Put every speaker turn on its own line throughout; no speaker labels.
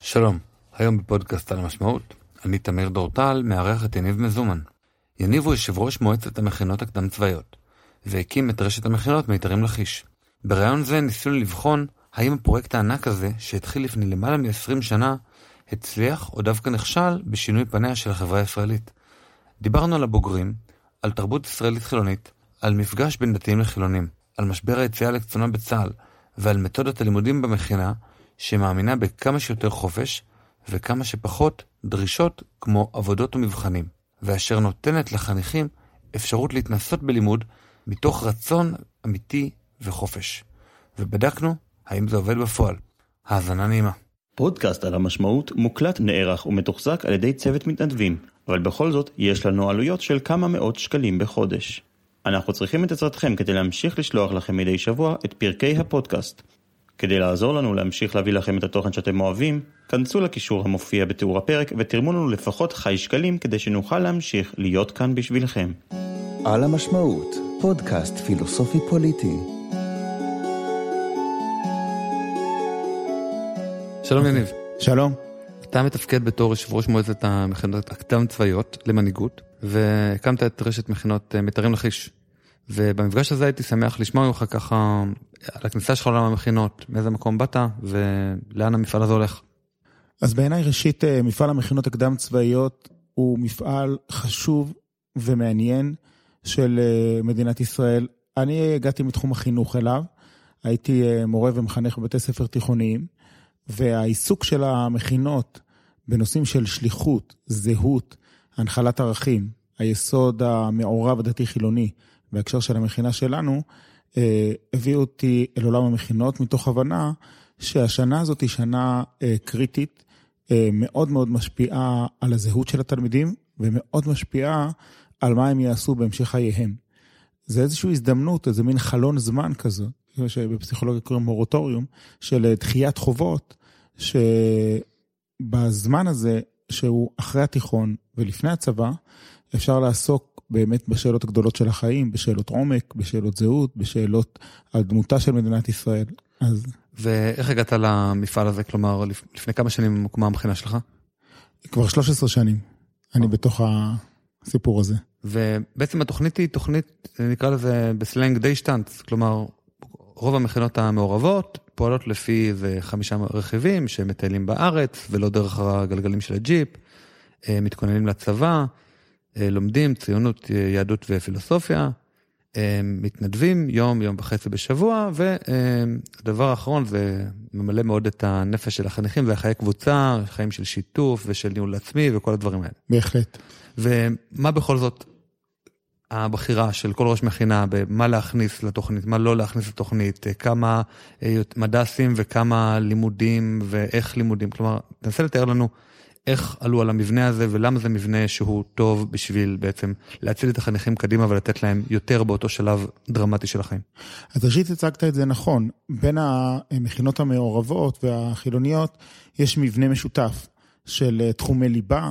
שלום, היום בפודקאסט על המשמעות, אני תמיר דורטל, מארח את יניב מזומן. יניב הוא יושב ראש מועצת המכינות הקדם צבאיות, והקים את רשת המכינות מיתרים לכיש. ברעיון זה ניסינו לבחון האם הפרויקט הענק הזה, שהתחיל לפני למעלה מ-20 שנה, הצליח או דווקא נכשל בשינוי פניה של החברה הישראלית. דיברנו על הבוגרים, על תרבות ישראלית חילונית, על מפגש בין דתיים לחילונים, על משבר היציאה לקצונה בצה"ל, ועל מתודת הלימודים במכינה, שמאמינה בכמה שיותר חופש, וכמה שפחות דרישות כמו עבודות ומבחנים, ואשר נותנת לחניכים אפשרות להתנסות בלימוד מתוך רצון אמיתי וחופש. ובדקנו האם זה עובד בפועל. האזנה נעימה.
פודקאסט על המשמעות מוקלט, נערך ומתוחזק על ידי צוות מתנדבים, אבל בכל זאת יש לנו עלויות של כמה מאות שקלים בחודש. אנחנו צריכים את עזרתכם כדי להמשיך לשלוח לכם מדי שבוע את פרקי הפודקאסט. כדי לעזור לנו להמשיך להביא לכם את התוכן שאתם אוהבים, כנסו לקישור המופיע בתיאור הפרק ותרמו לנו לפחות חי שקלים כדי שנוכל להמשיך להיות כאן בשבילכם.
על המשמעות, פודקאסט פילוסופי פוליטי.
שלום יניב.
שלום.
אתה מתפקד בתור יושב ראש מועצת המכינות הקדם צבאיות למנהיגות, והקמת את רשת מכינות מיתרים לכיש. ובמפגש הזה הייתי שמח לשמוע ממך ככה על הכניסה שלך לעולם המכינות, מאיזה מקום באת ולאן המפעל הזה הולך.
אז בעיניי ראשית, מפעל המכינות הקדם צבאיות הוא מפעל חשוב ומעניין של מדינת ישראל. אני הגעתי מתחום החינוך אליו, הייתי מורה ומחנך בבתי ספר תיכוניים, והעיסוק של המכינות בנושאים של שליחות, זהות, הנחלת ערכים, היסוד המעורב הדתי חילוני, בהקשר של המכינה שלנו, הביאו אותי אל עולם המכינות מתוך הבנה שהשנה הזאת היא שנה קריטית, מאוד מאוד משפיעה על הזהות של התלמידים, ומאוד משפיעה על מה הם יעשו בהמשך חייהם. זה איזושהי הזדמנות, איזה מין חלון זמן כזו, שבפסיכולוגיה קוראים מורטוריום, של דחיית חובות, שבזמן הזה, שהוא אחרי התיכון ולפני הצבא, אפשר לעסוק באמת בשאלות הגדולות של החיים, בשאלות עומק, בשאלות זהות, בשאלות על דמותה של מדינת ישראל.
ואיך הגעת למפעל הזה? כלומר, לפני כמה שנים הוקמה המכינה שלך?
כבר 13 שנים. אני בתוך הסיפור הזה.
ובעצם התוכנית היא תוכנית, נקרא לזה בסלנג די שטנץ, כלומר, רוב המכינות המעורבות פועלות לפי איזה 5 רכיבים שמטיילים בארץ, ולא דרך הגלגלים של הג'יפ, מתכוננים לצבא, לומדים ציונות, יהדות ופילוסופיה, מתנדבים יום וחצי בשבוע, והדבר האחרון זה ממלא מאוד את הנפש של החניכים, והחיי קבוצה, חיים של שיתוף ושל ניהול עצמי וכל הדברים האלה.
בהחלט.
ומה בכל זאת הבחירה של כל ראש מכינה, במה להכניס לתוכנית, מה לא להכניס לתוכנית, כמה מדסים וכמה לימודים ואיך לימודים, כלומר, תנסה לתאר לנו איך עלו על המבנה הזה, ולמה זה מבנה שהוא טוב בשביל בעצם להציל את החניכים קדימה, ולתת להם יותר באותו שלב דרמטי של החיים.
אז ראשית הצגת את זה נכון, בין המכינות המעורבות והחילוניות, יש מבנה משותף של תחומי ליבה,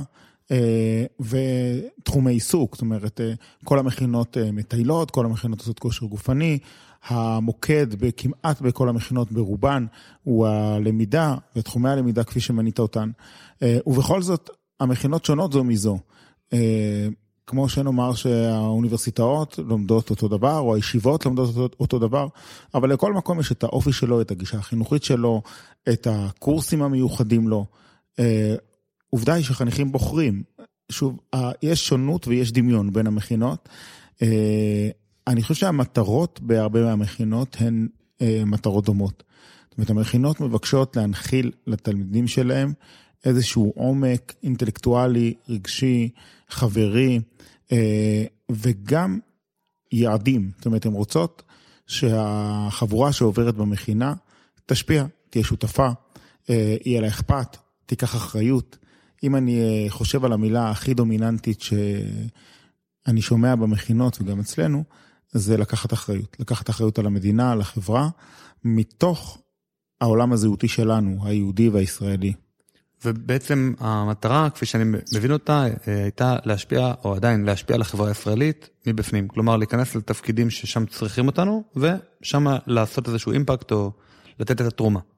ותחומי עיסוק, זאת אומרת, כל המכינות מטיילות, כל המכינות עושות כושר גופני, המוקד כמעט בכל המכינות ברובן הוא הלמידה, ותחומי הלמידה כפי שמנית אותן, ובכל זאת המכינות שונות זו מזו, כמו שנאמר שהאוניברסיטאות לומדות אותו דבר, או הישיבות לומדות אותו דבר, אבל לכל מקום יש את האופי שלו, את הגישה החינוכית שלו, את הקורסים המיוחדים לו, עובדה היא שחניכים בוחרים, שוב, יש שונות ויש דמיון בין המכינות, אני חושב שהמטרות בהרבה מהמכינות הן מטרות דומות. זאת אומרת, המכינות מבקשות להנחיל לתלמידים שלהם איזשהו עומק אינטלקטואלי, רגשי, חברי, וגם יעדים. זאת אומרת, הן רוצות שהחבורה שעוברת במכינה תשפיע, תהיה שותפה, יהיה לה אכפת, תיקח אחריות. אם אני חושב על המילה הכי דומיננטית שאני שומע במכינות וגם אצלנו, זה לקחת אחריות. לקחת אחריות על המדינה, על החברה, מתוך העולם הזהותי שלנו, היהודי והישראלי.
ובעצם המטרה, כפי שאני מבין אותה, הייתה להשפיע, או עדיין להשפיע על החברה הישראלית מבפנים. כלומר, להיכנס לתפקידים ששם צריכים אותנו, ושם לעשות איזשהו אימפקט, או לתת את התרומה.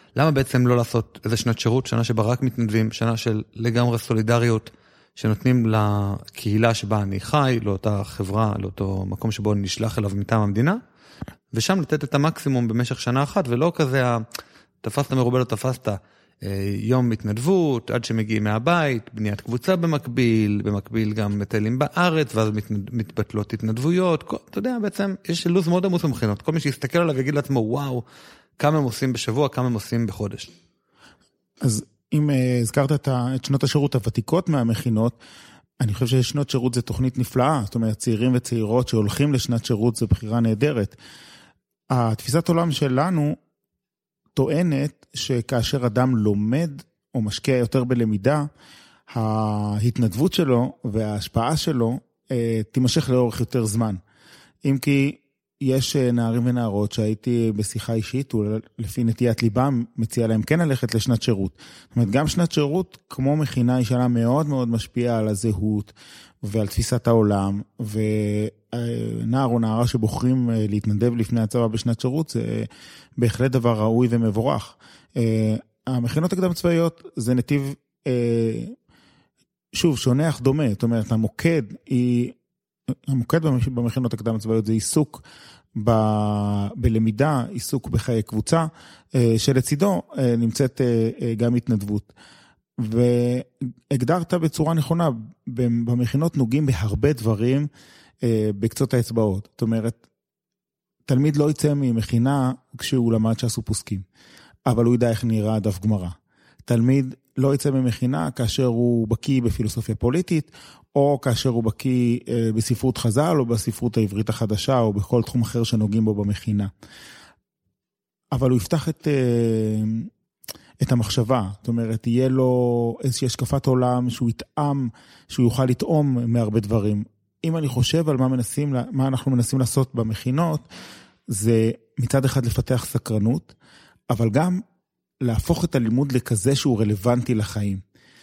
למה בעצם לא לעשות איזה שנת שירות, שנה שבה רק מתנדבים, שנה של לגמרי סולידריות, שנותנים לקהילה שבה אני חי, לאותה חברה, לאותו מקום שבו אני נשלח אליו מטעם המדינה, ושם לתת את המקסימום במשך שנה אחת, ולא כזה, תפסת מרובה לא תפסת, יום התנדבות, עד שמגיעים מהבית, בניית קבוצה במקביל גם מטיילים בארץ, ואז מתבטלות התנדבויות, אתה יודע, בעצם יש לוז מאוד עמוס במכינות, כל מי שיסתכל עליו ויגיד לעצמו, וואו, כמה הם עושים בשבוע, כמה הם עושים בחודש.
אז אם הזכרת את שנות השירות הוותיקות מהמכינות, אני חושב ששנות שירות זה תוכנית נפלאה, זאת אומרת, צעירים וצעירות שהולכים לשנת שירות זה בחירה נהדרת. התפיסת עולם שלנו טוענת שכאשר אדם לומד או משקיע יותר בלמידה, ההתנדבות שלו וההשפעה שלו תימשך לאורך יותר זמן. אם כי יש נערים ונערות שהייתי בשיחה אישית, ולפי נטיית ליבם מציע להם כן ללכת לשנת שירות. זאת אומרת, גם שנת שירות, כמו מכינה, היא שנה מאוד מאוד משפיעה על הזהות ועל תפיסת העולם, ונער או נערה שבוחרים להתנדב לפני הצבא בשנת שירות, זה בהחלט דבר ראוי ומבורך. המכינות הקדם צבאיות זה נתיב, שוב, שונה אך דומה, זאת אומרת, המוקד במכינות הקדם צבאיות זה עיסוק בלמידה, עיסוק בחיי קבוצה, שלצידו נמצאת גם התנדבות. והגדרת בצורה נכונה, במכינות נוגעים בהרבה דברים בקצות האצבעות. זאת אומרת, תלמיד לא יצא ממכינה כשהוא למד שעשו פוסקים, אבל הוא ידע איך נראה דף גמרא. תלמיד לא יצא ממכינה כאשר הוא בקיא בפילוסופיה פוליטית, או כאשר הוא בקיא בספרות חז"ל, או בספרות העברית החדשה, או בכל תחום אחר שנוגעים בו במכינה. אבל הוא יפתח את המחשבה, זאת אומרת, יהיה לו איזושהי השקפת עולם, שהוא יתאם, שהוא יוכל לטעום מהרבה דברים. אם אני חושב על מה אנחנו מנסים לעשות במכינות, זה מצד אחד לפתח סקרנות, אבל גם להפוך את הלימוד לכזה שהוא רלוונטי לחיים.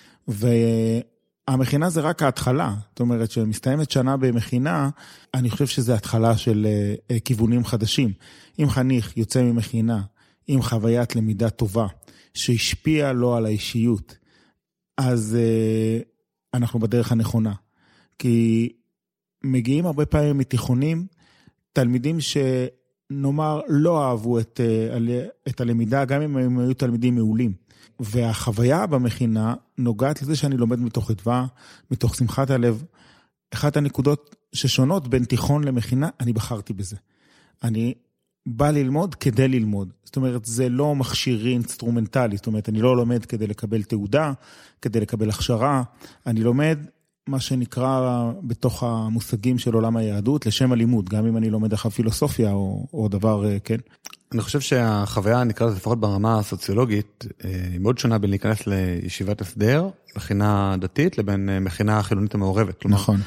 והמכינה זה רק ההתחלה, זאת אומרת שמסתיימת שנה במכינה, אני חושב שזה התחלה של כיוונים חדשים. אם חניך יוצא ממכינה, עם חוויית למידה טובה, שהשפיע לו על האישיות, אז אנחנו בדרך הנכונה. כי מגיעים הרבה פעמים מתיכונים, תלמידים שנאמר לא אהבו את הלמידה, גם אם הם היו תלמידים מעולים. והחוויה במכינה נוגעת לזה שאני לומד מתוך חדווה, מתוך שמחת הלב. אחת הנקודות ששונות בין תיכון למכינה, אני בחרתי בזה. אני בא ללמוד כדי ללמוד. זאת אומרת, זה לא מכשיר אינסטרומנטלי. זאת אומרת, אני לא לומד כדי לקבל תעודה, כדי לקבל הכשרה. אני לומד מה שנקרא בתוך המושגים של עולם היהדות, לשם הלימוד, גם אם אני לומד אחר פילוסופיה או דבר, כן.
אני חושב שהחוויה, נקרא לזה לפחות ברמה הסוציולוגית, היא מאוד שונה בין להיכנס לישיבת הסדר, מכינה דתית, לבין מכינה חילונית המעורבת.
נכון.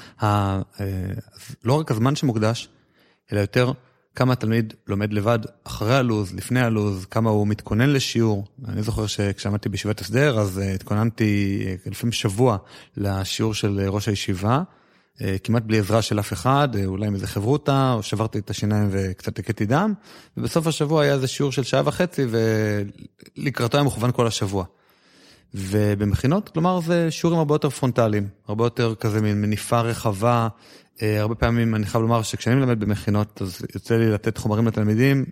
לא רק הזמן שמוקדש, אלא יותר כמה התלמיד לומד לבד אחרי הלוז, לפני הלוז, כמה הוא מתכונן לשיעור. אני זוכר שכשעמדתי בישיבת הסדר, אז התכוננתי לפעמים שבוע לשיעור של ראש הישיבה, כמעט בלי עזרה של אף אחד, אולי עם איזה חברותה, או שברתי את השיניים וקצת הקטתי דם, ובסוף השבוע היה איזה שיעור של 1.5 שעות, ולקראתו היה מכוון כל השבוע. ובמכינות, כלומר, זה שיעורים הרבה יותר פרונטליים, הרבה יותר כזה מניפה רחבה, הרבה פעמים אני חייב לומר שכשאני מלמד במכינות, אז יוצא לי לתת חומרים לתלמידים,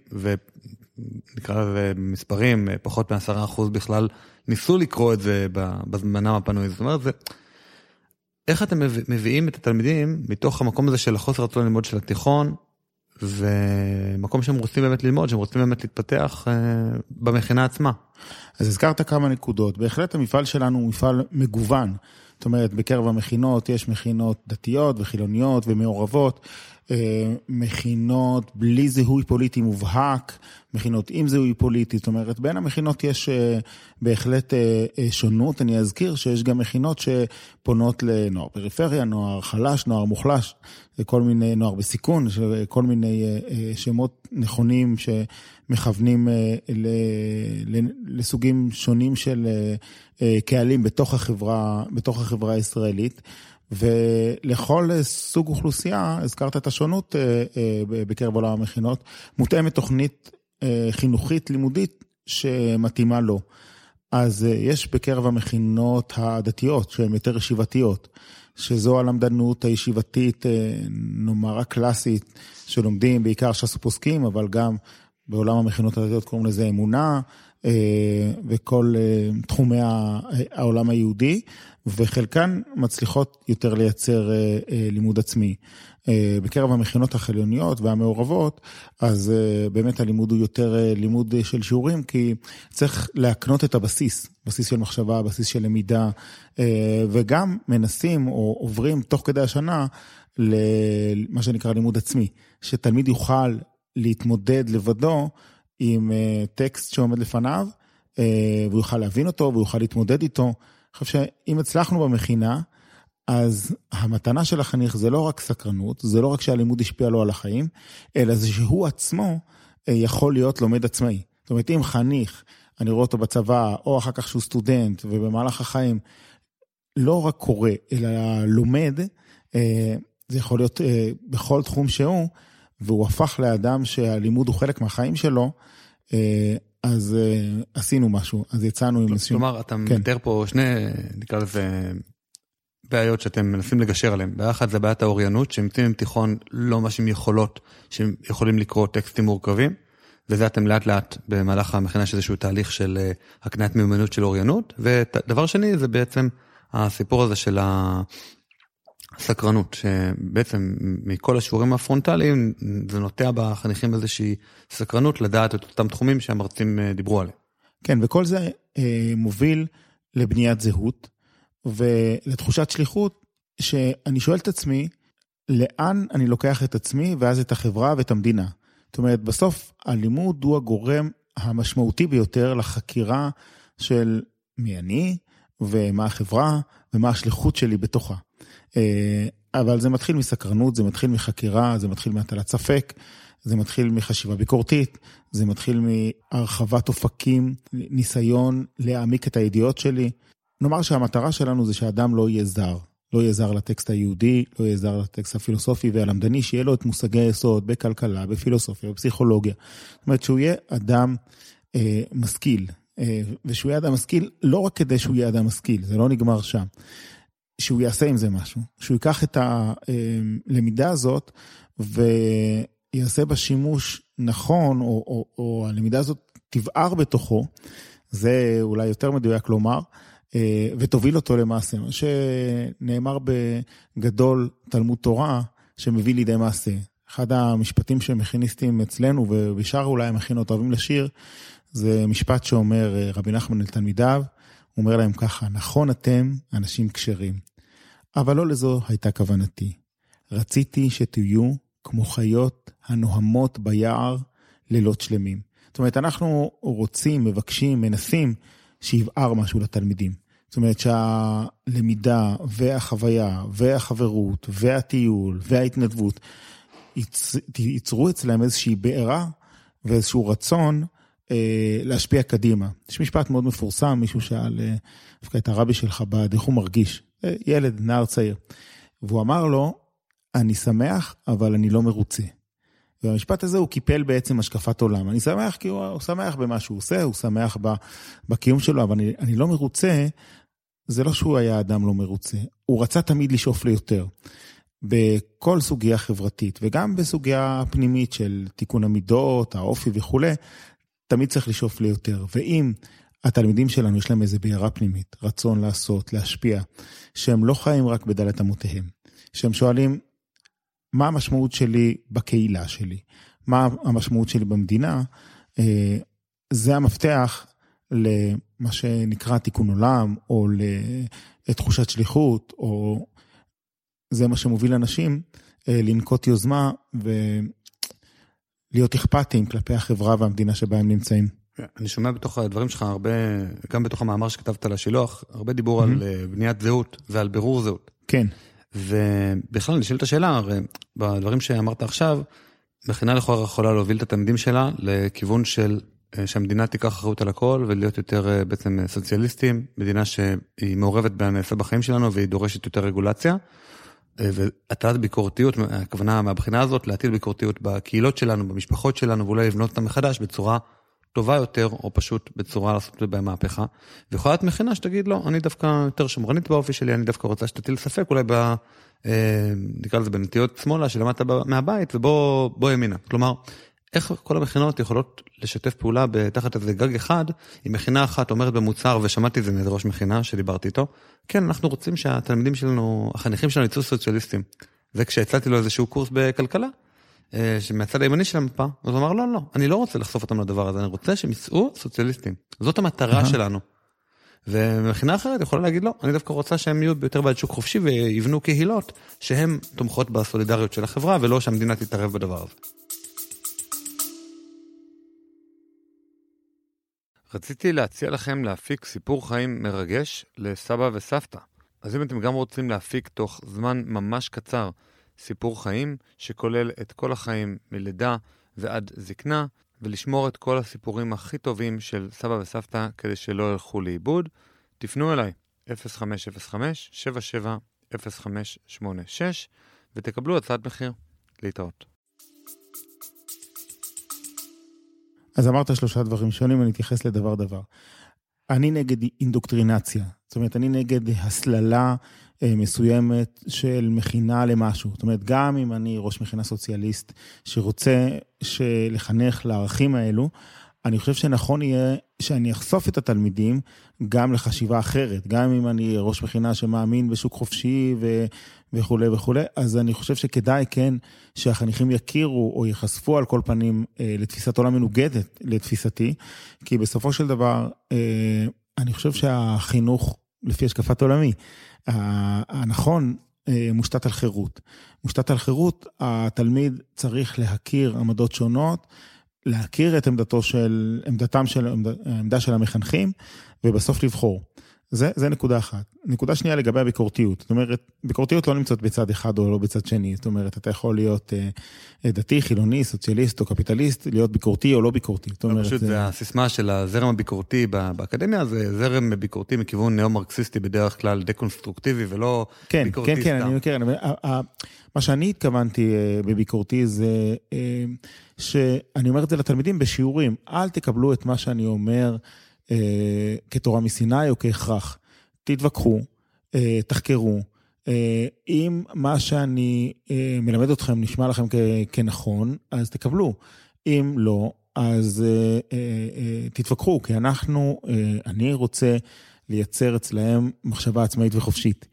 ונקרא לזה במספרים, פחות מ10% בכלל, ניסו לקרוא את זה בזמנם הפנוי. זאת אומרת, איך אתם מביאים את התלמידים מתוך המקום הזה של החוסר רצון ללמוד של התיכון, ומקום שהם רוצים באמת ללמוד, שהם רוצים באמת להתפתח במכינה עצמה?
אז הזכרת כמה נקודות. בהחלט המפעל שלנו הוא מפעל מגוון. זאת אומרת, בקרב המכינות יש מכינות דתיות וחילוניות ומעורבות, מכינות בלי זיהוי פוליטי מובהק, מכינות עם זיהוי פוליטי, זאת אומרת, בין המכינות יש בהחלט שונות. אני אזכיר שיש גם מכינות שפונות לנוער פריפריה, נוער חלש, נוער מוחלש, כל מיני נוער בסיכון, כל מיני שמות נכונים שמכוונים לסוגים שונים של קהלים בתוך החברה הישראלית, ולכל סוג אוכלוסייה, הזכרת את השונות בקרב עולם המכינות, מותאמת תוכנית חינוכית לימודית שמתאימה לו. אז יש בקרב המכינות הדתיות, שהן יותר ישיבתיות, שזו הלמדנות הישיבתית, נאמר הקלאסית, שלומדים בעיקר ש"ס ופוסקים, אבל גם בעולם המכינות הדתיות קוראים לזה אמונה, וכל תחומי העולם היהודי, וחלקן מצליחות יותר לייצר לימוד עצמי. בקרב המכינות החילוניות והמעורבות, אז באמת הלימוד הוא יותר לימוד של שיעורים, כי צריך להקנות את הבסיס, בסיס של מחשבה, בסיס של למידה, וגם מנסים או עוברים תוך כדי השנה למה שנקרא לימוד עצמי, שתלמיד יוכל להתמודד לבדו עם טקסט שעומד לפניו, והוא יוכל להבין אותו, והוא יוכל להתמודד איתו. אני חושב שאם הצלחנו במכינה, אז המתנה של החניך זה לא רק סקרנות, זה לא רק שהלימוד ישפיע לו על החיים, אלא זה שהוא עצמו יכול להיות לומד עצמאי. זאת אומרת, אם חניך, אני רואה אותו בצבא, או אחר כך שהוא סטודנט, ובמהלך החיים, לא רק קורא, אלא לומד, זה יכול להיות בכל תחום שהוא, והוא הפך לאדם שהלימוד הוא חלק מהחיים שלו, אז עשינו משהו, אז יצאנו עם איזשהו...
כלומר, אתה מתאר פה שני, נקרא לזה, בעיות שאתם מנסים לגשר עליהן. בעיה אחת זה בעיית האוריינות, שמתאים עם תיכון לא ממש עם יכולות, שהם יכולים לקרוא טקסטים מורכבים, וזה אתם לאט לאט במהלך המכינה יש איזשהו תהליך של הקניית מיומנות של אוריינות, ודבר שני זה בעצם הסיפור הזה של הסקרנות, שבעצם מכל השיעורים הפרונטליים, זה נוטע בחניכים איזושהי סקרנות לדעת את אותם תחומים שהמרצים דיברו עליהם.
כן, וכל זה מוביל לבניית זהות, ולתחושת שליחות, שאני שואל את עצמי, לאן אני לוקח את עצמי, ואז את החברה ואת המדינה. זאת אומרת, בסוף הלימוד הוא הגורם המשמעותי ביותר לחקירה של מי אני, ומה החברה, ומה השליחות שלי בתוכה. אבל זה מתחיל מסקרנות, זה מתחיל מחקירה, זה מתחיל מהטלת ספק, זה מתחיל מחשיבה ביקורתית, זה מתחיל מהרחבת אופקים, ניסיון להעמיק את הידיעות שלי. נאמר שהמטרה שלנו זה שהאדם לא יהיה זר, לא יהיה זר לטקסט היהודי, לא יהיה זר לטקסט הפילוסופי והלמדני, שיהיה לו את מושגי היסוד בכלכלה, בפילוסופיה, בפסיכולוגיה. זאת אומרת שהוא יהיה אדם משכיל, ושהוא יהיה אדם משכיל לא רק כדי שהוא יהיה אדם משכיל, זה לא נגמר שם. שהוא יעשה עם זה משהו, שהוא ייקח את הלמידה הזאת ויעשה בה שימוש נכון, או הלמידה הזאת תבער בתוכו, זה אולי יותר מדויק לומר, ותוביל אותו למעשה, מה שנאמר בגדול תלמוד תורה, שמביא לידי מעשה. אחד המשפטים שמכיניסטים אצלנו, ובשאר אולי המכינות אוהבים לשיר, זה משפט שאומר רבי נחמן לתלמידיו, הוא אומר להם ככה, נכון אתם אנשים כשרים, אבל לא לזו הייתה כוונתי. רציתי שתהיו כמו חיות הנוהמות ביער לילות שלמים. זאת אומרת, אנחנו רוצים, מבקשים, מנסים שיבער משהו לתלמידים. זאת אומרת שהלמידה והחוויה והחברות והטיול וההתנדבות ייצרו אצלם איזושהי בעירה ואיזשהו רצון להשפיע קדימה. יש משפט מאוד מפורסם, מישהו שאל את הרבי שלך איך הוא מרגיש, ילד, נער צעיר, והוא אמר לו, אני שמח, אבל אני לא מרוצה. והמשפט הזה הוא קיפל בעצם השקפת עולם. אני שמח כי הוא שמח במה שהוא עושה, הוא שמח בקיום שלו, אבל אני לא מרוצה, זה לא שהוא היה אדם לא מרוצה, הוא רצה תמיד לשאוף ליותר. בכל סוגיה חברתית, וגם בסוגיה פנימית של תיקון המידות, האופי וכו', תמיד צריך לשאוף ליותר. ואם התלמידים שלנו יש להם איזו בעירה פנימית, רצון לעשות, להשפיע, שהם לא חיים רק בדלת אמותיהם, שהם שואלים, מה המשמעות שלי בקהילה שלי? מה המשמעות שלי במדינה? זה המפתח למה שנקרא תיקון עולם, או לתחושת שליחות, או זה מה שמוביל אנשים לנקוט יוזמה ולהיות אכפתיים כלפי החברה והמדינה שבה הם נמצאים.
אני שומע בתוך הדברים שלך הרבה, גם בתוך המאמר שכתבת על השילוח, הרבה דיבור על בניית זהות ועל בירור זהות.
כן.
ובכלל נשאלת השאלה, הרי בדברים שאמרת עכשיו, מכינה לכאורה יכולה להוביל את התלמידים שלה לכיוון של שהמדינה תיקח אחריות על הכל ולהיות יותר בעצם סוציאליסטים, מדינה שהיא מעורבת בנעשה בחיים שלנו והיא דורשת יותר רגולציה, והטלת ביקורתיות, הכוונה מהבחינה הזאת, להטיל ביקורתיות בקהילות שלנו, במשפחות שלנו, ואולי לבנות אותם מחדש בצורה טובה יותר, או פשוט בצורה לעשות בה מהפכה, ויכולה להיות מכינה שתגיד, לא, אני דווקא יותר שמרנית באופי שלי, אני דווקא רוצה שתטיל ספק, אולי נקרא לזה בנטיות שמאלה, שלמדת מהבית, ובוא ימינה. כלומר, איך כל המכינות יכולות לשתף פעולה בתחת איזה גג אחד, אם מכינה אחת אומרת במוצר, ושמעתי את זה מאיזה ראש מכינה שדיברתי איתו, כן, אנחנו רוצים שהתלמידים שלנו, החניכים שלנו יצאו סוציאליסטים. וכשהצעתי לו איזשהו קורס בכלכלה, שמהצד הימני של המפה, אז הוא אמר, לא, אני לא רוצה לחשוף אותם לדבר הזה, אני רוצה שהם יצאו סוציאליסטים. זאת המטרה שלנו. ומכינה אחרת יכולה להגיד, לא, אני דווקא רוצה שהם יהיו יותר בעד שוק חופשי, ויבנו קהילות שהן תומכות בסולידריות של החברה, ולא שהמדינה תתערב בדבר הזה. רציתי להציע לכם להפיק סיפור חיים מרגש לסבא וסבתא. אז אם אתם גם רוצים להפיק תוך זמן ממש קצר סיפור חיים שכולל את כל החיים מלידה ועד זקנה, ולשמור את כל הסיפורים הכי טובים של סבא וסבתא כדי שלא ילכו לאיבוד, תפנו אליי 0505-770586 ותקבלו הצעת מחיר. להתראות.
אז אמרת 3 דברים שונים, אני אתייחס לדבר. אני נגד אינדוקטרינציה, זאת אומרת, אני נגד הסללה מסוימת של מכינה למשהו. זאת אומרת, גם אם אני ראש מכינה סוציאליסט שרוצה לחנך לערכים האלו, אני חושב שנכון יהיה שאני אחשוף את התלמידים גם לחשיבה אחרת, גם אם אני ראש מכינה שמאמין בשוק חופשי וכו' וכו', אז אני חושב שכדאי כן שהחניכים יכירו או יחשפו על כל פנים לתפיסת עולם מנוגדת לתפיסתי, כי בסופו של דבר אני חושב שהחינוך לפי השקפת עולמי, הנכון מושתת על חירות. מושתת על חירות, התלמיד צריך להכיר עמדות שונות, להכיר את העמדה של המחנכים, ובסוף לבחור. זה נקודה אחת. נקודה שנייה לגבי הביקורתיות. זאת אומרת, ביקורתיות לא נמצאת בצד אחד או לא בצד שני. זאת אומרת, אתה יכול להיות דתי, חילוני, סוציאליסט או קפיטליסט, להיות ביקורתי או לא ביקורתי.
פשוט זה הסיסמה של הזרם הביקורתי באקדמיה, זה זרם ביקורתי מכיוון נאו-מרקסיסטי בדרך כלל דקונסטרוקטיבי ולא ביקורתי סתם.
כן, אני מכיר. מה שאני התכוונתי בביקורתי זה שאני אומר את זה לתלמידים בשיעורים. אל תקבלו את מה שאני אומר כתורה מסיני או כהכרח. תתווכחו, תחקרו. אם מה שאני מלמד אתכם נשמע לכם כנכון, אז תקבלו. אם לא, אז תתווכחו, כי אני רוצה לייצר אצלהם מחשבה עצמאית וחופשית.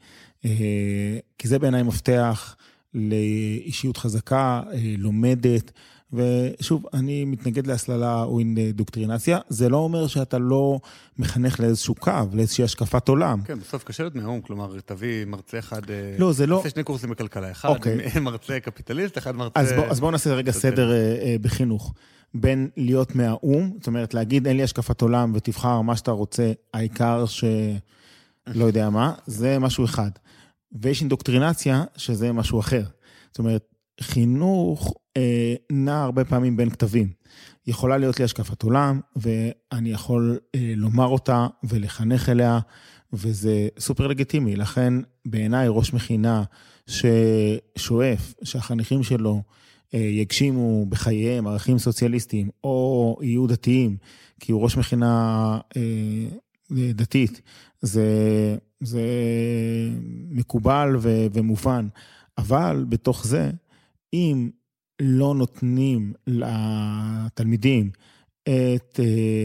כי זה בעיניי מפתח לאישיות חזקה, לומדת, ושוב, אני מתנגד להסללה או אינדוקטרינציה, זה לא אומר שאתה לא מחנך לאיזשהו קו, לאיזושהי השקפת עולם.
כן, בסוף קשה להיות מהאום, כלומר, תביא מרצה אחד,
לא, זה לא...
2 קורסים בכלכלה, אחד מרצה קפיטליסט, אחד מרצה...
אז בואו נעשה רגע סדר בחינוך. בין להיות מהאום, זאת אומרת, להגיד אין לי השקפת עולם ותבחר מה שאתה רוצה, העיקר שלא יודע מה, זה משהו אחד. ויש אינדוקטרינציה שזה משהו אחר. זאת אומרת, חינוך נע הרבה פעמים בין כתבים. יכולה להיות לי השקפת עולם, ואני יכול לומר אותה ולחנך אליה, וזה סופר לגיטימי. לכן בעיניי ראש מכינה ששואף, שהחניכים שלו יגשימו בחייהם ערכים סוציאליסטיים, או יהיו דתיים, כי הוא ראש מכינה דתית, זה מקובל ומובן. אבל בתוך זה, אם לא נותנים לתלמידים את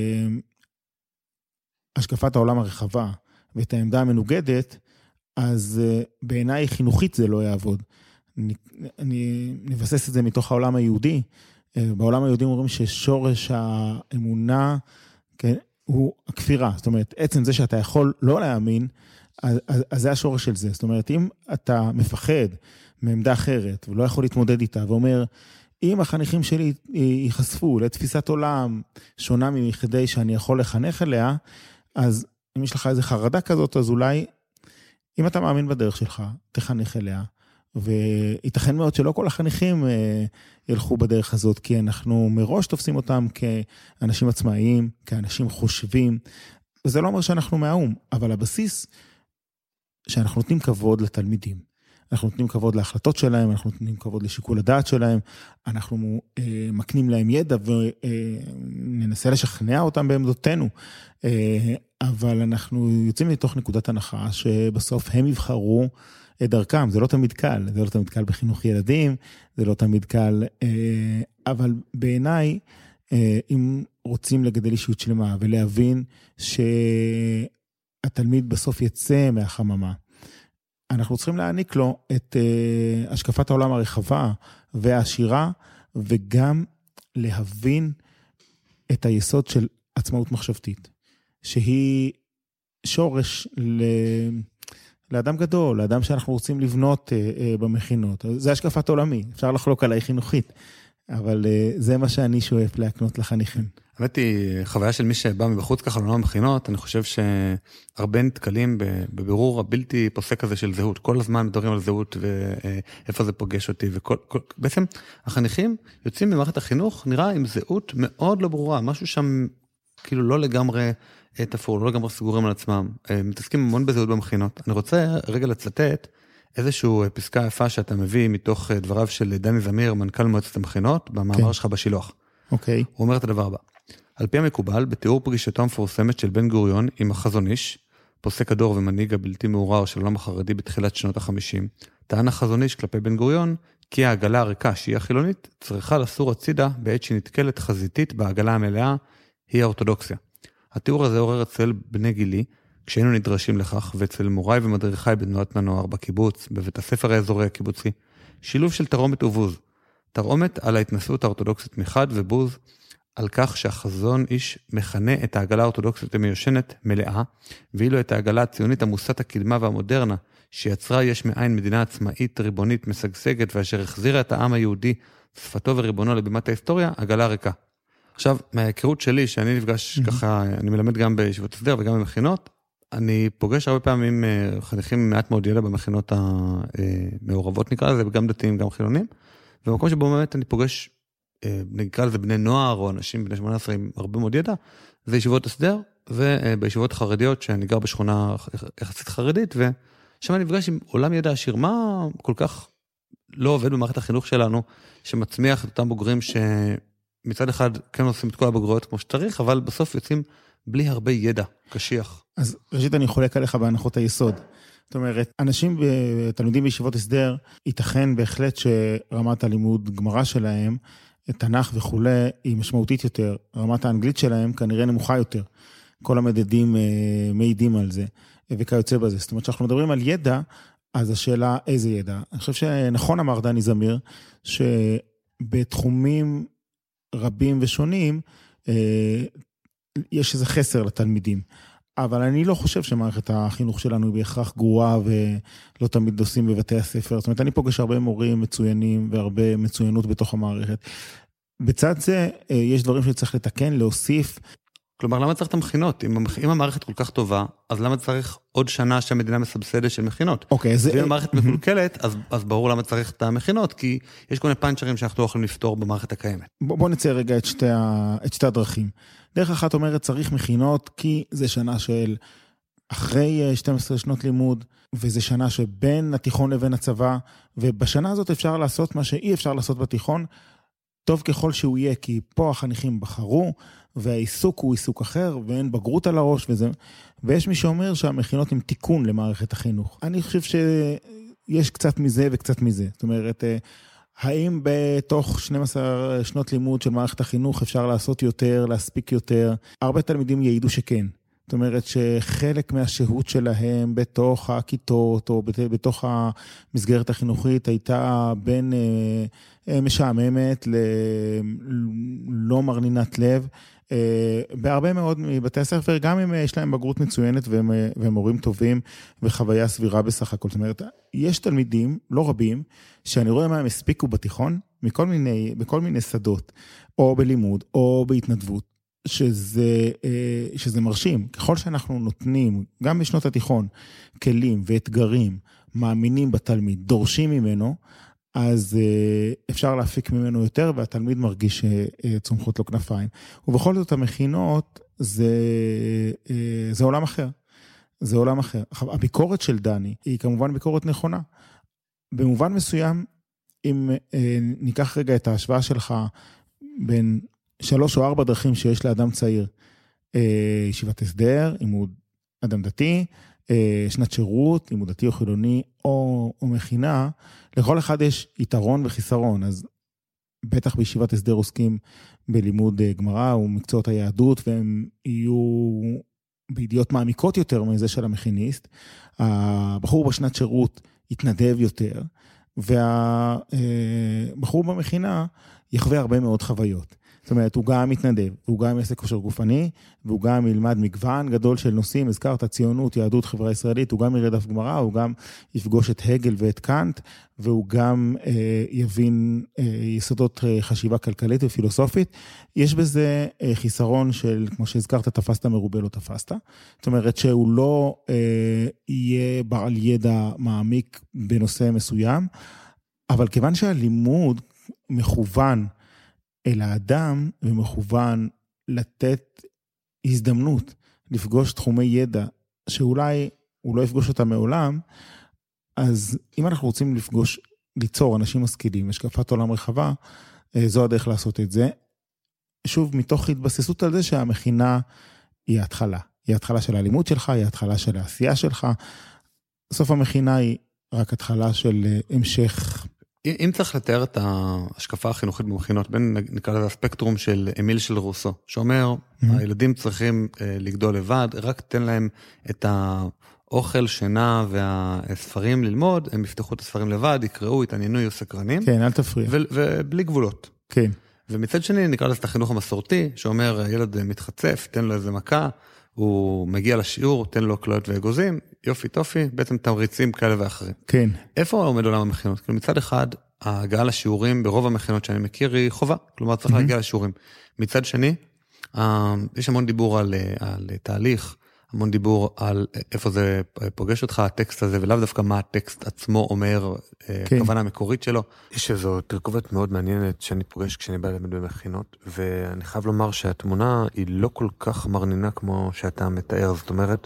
השקפת העולם הרחבה ואת העמדה המנוגדת, אז בעיניי חינוכית זה לא יעבוד. אני נבסס את זה מתוך העולם היהודי. בעולם היהודי אומרים ששורש האמונה, כן, הוא הכפירה. זאת אומרת, עצם זה שאתה יכול לא להאמין, אז זה השורש של זה. זאת אומרת, אם אתה מפחד מעמדה אחרת, ולא יכול להתמודד איתה, ואומר, אם החניכים שלי ייחשפו לתפיסת עולם שונה מכדי שאני יכול לחנך אליה, אז אם יש לך איזו חרדה כזאת, אז אולי, אם אתה מאמין בדרך שלך, תחנך אליה, וייתכן מאוד שלא כל החניכים ילכו בדרך הזאת, כי אנחנו מראש תופסים אותם כאנשים עצמאיים, כאנשים חושבים, וזה לא אומר שאנחנו מהאום, אבל הבסיס שאנחנו נותנים כבוד לתלמידים. אנחנו נותנים כבוד להחלטות שלהם, אנחנו נותנים כבוד לשיקול הדעת שלהם, אנחנו מקנים להם ידע וננסה לשכנע אותם בעמדותינו, אבל אנחנו יוצאים מתוך נקודת הנחה שבסוף הם יבחרו את דרכם, זה לא תמיד קל, זה לא תמיד קל בחינוך ילדים, זה לא תמיד קל, אבל בעיניי, אם רוצים לגדל אישיות שלמה ולהבין שהתלמיד בסוף יצא מהחממה, אנחנו צריכים להעניק לו את השקפת העולם הרחבה והעשירה, וגם להבין את היסוד של עצמאות מחשבתית, שהיא שורש לאדם גדול, לאדם שאנחנו רוצים לבנות במכינות. זה השקפת עולמי, אפשר לחלוק עליי חינוכית, אבל זה מה שאני שואף להקנות לחניכים.
האמת היא, חוויה של מי שבא מבחוץ ככה לעולם המכינות, אני חושב שהרבה נתקלים בבירור הבלתי פוסק הזה של זהות. כל הזמן מדברים על זהות ואיפה זה פוגש אותי. בעצם החניכים יוצאים ממערכת החינוך, נראה עם זהות מאוד לא ברורה, משהו שם כאילו לא לגמרי תפור, לא לגמרי סגורים על עצמם. מתעסקים המון בזהות במכינות. אני רוצה רגע לצטט איזשהו פסקה יפה שאתה מביא מתוך דבריו של דני זמיר, מנכ"ל מועצת המכינות, במאמר שלך בשילוח.
אוקיי.
הוא אומר את הדבר הבא. על פי המקובל, בתיאור פגישתו המפורסמת של בן גוריון עם החזון איש, פוסק הדור ומנהיג הבלתי מעורר של העולם החרדי בתחילת שנות ה-50, טען החזון איש כלפי בן גוריון, כי העגלה הריקה שהיא החילונית, צריכה לסור הצידה בעת שנתקלת חזיתית בעגלה המלאה, היא האורתודוקסיה. התיאור הזה עורר אצל בני גילי, כשהיינו נדרשים לכך, ואצל מוריי ומדריכיי בתנועת הנוער בקיבוץ, בבית הספר האזורי הקיבוצי, שילוב של תרעומת ובוז. תרעומת על ההתנסות האורתודוקסית מחד ובוז, על כך שהחזון איש מכנה את העגלה האורתודוקסית המיושנת מלאה, ואילו את העגלה הציונית עמוסת הקדמה והמודרנה, שיצרה יש מאין מדינה עצמאית, ריבונית, משגשגת, ואשר החזירה את העם היהודי, שפתו וריבונו לבימת ההיסטוריה, עגלה ריקה. עכשיו, מההיכרות שלי, שאני נפגש ככה, אני מלמד גם בישיבות הסדר וגם במכינות, אני פוגש הרבה פעמים חניכים מעט מאוד ידע במכינות המעורבות נקרא לזה, וגם דתיים, גם חילונים, ובמקום שבו באמת אני פוגש, נקרא לזה בני נוער או אנשים בני 18 עם הרבה מאוד ידע, זה ישיבות הסדר, ובישיבות חרדיות שאני גר בשכונה יחסית חרדית, ושם אני נפגש עם עולם ידע עשיר, מה כל כך לא עובד במערכת החינוך שלנו, שמצמיח את אותם בוגרים שמצד אחד כן עושים את כל הבוגרויות כמו שצריך, אבל בסוף יוצאים בלי הרבה ידע, קשיח.
אז ראשית אני חולק עליך בהנחות היסוד. זאת אומרת, אנשים ותלמידים בישיבות הסדר, ייתכן בהחלט שרמת הלימוד גמרא שלהם, תנ"ך וכו', היא משמעותית יותר. רמת האנגלית שלהם כנראה נמוכה יותר. כל המדדים מעידים על זה, וכיוצא בזה. זאת אומרת, שאנחנו מדברים על ידע, אז השאלה איזה ידע. אני חושב שנכון אמר דני זמיר, שבתחומים רבים ושונים, יש איזה חסר לתלמידים. אבל אני לא חושב שמערכת החינוך שלנו היא בהכרח גרועה ולא תמיד עושים בבתי הספר. זאת אומרת, אני פוגש הרבה מורים מצוינים והרבה מצוינות בתוך המערכת. בצד זה, יש דברים שצריך לתקן, להוסיף.
כלומר, למה צריך את המכינות? אם המערכת כל כך טובה, אז למה צריך עוד שנה שהמדינה מסבסדת של מכינות?
אוקיי, אז...
ואם המערכת מקולקלת, אז ברור למה צריך את המכינות, כי יש כל מיני פאנצ'רים שאנחנו לא יכולים לפתור במערכת הקיימת.
בוא נצא רגע את שתי הדרכים. דרך אחת אומרת, צריך מכינות, כי זה שנה של אחרי 12 שנות לימוד, וזה שנה שבין התיכון לבין הצבא, ובשנה הזאת אפשר לעשות מה שאי אפשר לעשות בתיכון, טוב ככל שהוא יהיה, כי פה החניכים בחרו, והעיסוק הוא עיסוק אחר, ואין בגרות על הראש וזה, ויש מי שאומר שהמכינות הם תיקון למערכת החינוך. אני חושב שיש קצת מזה וקצת מזה. זאת אומרת, האם בתוך 12 שנות לימוד של מערכת החינוך אפשר לעשות יותר, להספיק יותר? הרבה תלמידים יעידו שכן. זאת אומרת שחלק מהשהות שלהם בתוך הכיתות או בתוך המסגרת החינוכית הייתה בין משעממת ללא מרנינת לב. בהרבה מאוד מבתי הספר, גם אם יש להם בגרות מצוינת והם מורים טובים וחוויה סבירה בסך הכל. זאת אומרת, יש תלמידים, לא רבים, שאני רואה מה הם הספיקו בתיכון, בכל מיני שדות, או בלימוד, או בהתנדבות, שזה מרשים. ככל שאנחנו נותנים, גם בשנות התיכון, כלים ואתגרים, מאמינים בתלמיד, דורשים ממנו, אז אפשר להפיק ממנו יותר, והתלמיד מרגיש צומחות לו כנפיים. ובכל זאת המכינות, זה עולם אחר. זה עולם אחר. הביקורת של דני היא כמובן ביקורת נכונה. במובן מסוים, אם ניקח רגע את ההשוואה שלך בין 3 או 4 דרכים שיש לאדם צעיר, ישיבת הסדר, אם הוא אדם דתי, שנת שירות, אם הוא דתי או חילוני, או מכינה, לכל אחד יש יתרון וחיסרון, אז בטח בישיבת הסדר עוסקים בלימוד גמרא ומקצועות היהדות, והם יהיו בידיעות מעמיקות יותר מזה של המכיניסט. הבחור בשנת שירות יתנדב יותר, והבחור במכינה יחווה הרבה מאוד חוויות. זאת אומרת, הוא גם מתנדב, והוא גם יעשה כושר גופני, והוא גם ילמד מגוון גדול של נושאים, הזכרת ציונות, יהדות, חברה ישראלית, הוא גם יראה דף גמרא, הוא גם יפגוש את הגל ואת קאנט, והוא גם יבין יסודות חשיבה כלכלית ופילוסופית. יש בזה חיסרון של, כמו שהזכרת, תפסת מרובה לא תפסת. זאת אומרת שהוא לא יהיה בעל ידע מעמיק בנושא מסוים, אבל כיוון שהלימוד מכוון אל האדם ומכוון לתת הזדמנות לפגוש תחומי ידע שאולי הוא לא יפגוש אותם מעולם, אז אם אנחנו רוצים ליצור אנשים משכילים, השקפת עולם רחבה, זו הדרך לעשות את זה. שוב, מתוך התבססות על זה שהמכינה היא ההתחלה. היא ההתחלה של הלימוד שלך, היא ההתחלה של העשייה שלך. סוף המכינה היא רק התחלה של המשך.
אם צריך לתאר את ההשקפה החינוכית במכינות, בין נקרא לזה הספקטרום של אמיל של רוסו, שאומר, הילדים צריכים לגדול לבד, רק תן להם את האוכל, שינה והספרים ללמוד, הם יפתחו את הספרים לבד, יקראו, יתעניינו, יהיו סקרנים.
כן, אל תפריע.
ובלי גבולות.
כן.
ומצד שני נקרא לזה את החינוך המסורתי, שאומר, ילד מתחצף, תן לו איזה מכה, הוא מגיע לשיעור, תן לו קלעות ואגוזים, יופי טופי, בעצם תמריצים כאלה ואחרים. כן. איפה עומד עולם המכינות? כאילו מצד אחד, ההגעה לשיעורים ברוב המכינות שאני מכיר היא חובה, כלומר צריך להגיע לשיעורים. מצד שני, יש המון דיבור על תהליך, המון דיבור על איפה זה פוגש אותך, הטקסט הזה, ולאו דווקא מה הטקסט עצמו אומר, הכוונה המקורית שלו. יש איזו תרכובת מאוד מעניינת שאני פוגש כשאני בא ללמד במכינות, ואני חייב לומר שהתמונה היא לא כל כך מרנינה כמו שאתה מתאר, זאת אומרת,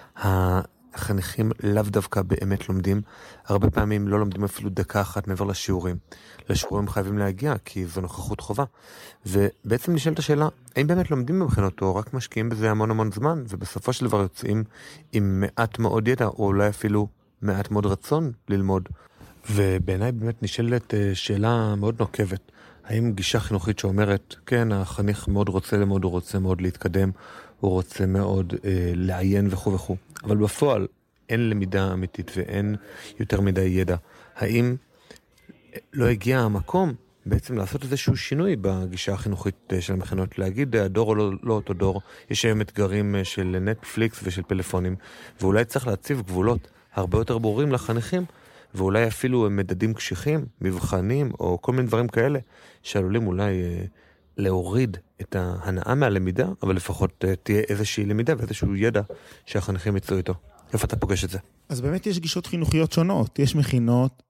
החניכים לאו דווקא באמת לומדים, הרבה פעמים לא לומדים אפילו דקה אחת מעבר לשיעורים. לשיעורים חייבים להגיע, כי זו נוכחות חובה. ובעצם נשאלת השאלה, האם באמת לומדים במכינות, או רק משקיעים בזה המון זמן, ובסופו של דבר יוצאים עם מעט מאוד ידע, או אולי אפילו מעט מאוד רצון ללמוד. ובעיניי באמת נשאלת שאלה מאוד נוקבת. האם גישה חינוכית שאומרת, כן, החניך מאוד רוצה ללמוד, הוא רוצה מאוד להתקדם, הוא רוצה מאוד לעיין וכו', אבל בפועל אין למידה אמיתית ואין יותר מדי ידע. האם לא הגיע המקום בעצם לעשות איזשהו שינוי בגישה החינוכית של המכינות, להגיד הדור או לא אותו דור, יש היום אתגרים של נטפליקס ושל פלאפונים, ואולי צריך להציב גבולות הרבה יותר ברורים לחניכים, ואולי אפילו מדדים קשיחים, מבחנים או כל מיני דברים כאלה, שעלולים אולי להוריד את ההנאה מהלמידה, אבל לפחות תהיה איזושהי למידה ואיזשהו ידע שהחניכים יצאו איתו. איפה אתה פוגש את זה?
אז באמת יש גישות חינוכיות שונות. יש מכינות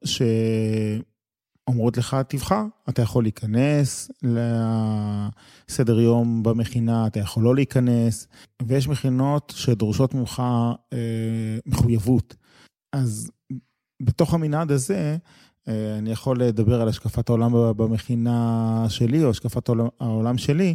שאומרות לך, תבחר, אתה יכול להיכנס לסדר יום במכינה, אתה יכול לא להיכנס, ויש מכינות שדורשות ממך מחויבות. אז בתוך המנעד הזה, אני יכול לדבר על השקפת העולם במכינה שלי, או השקפת העולם שלי,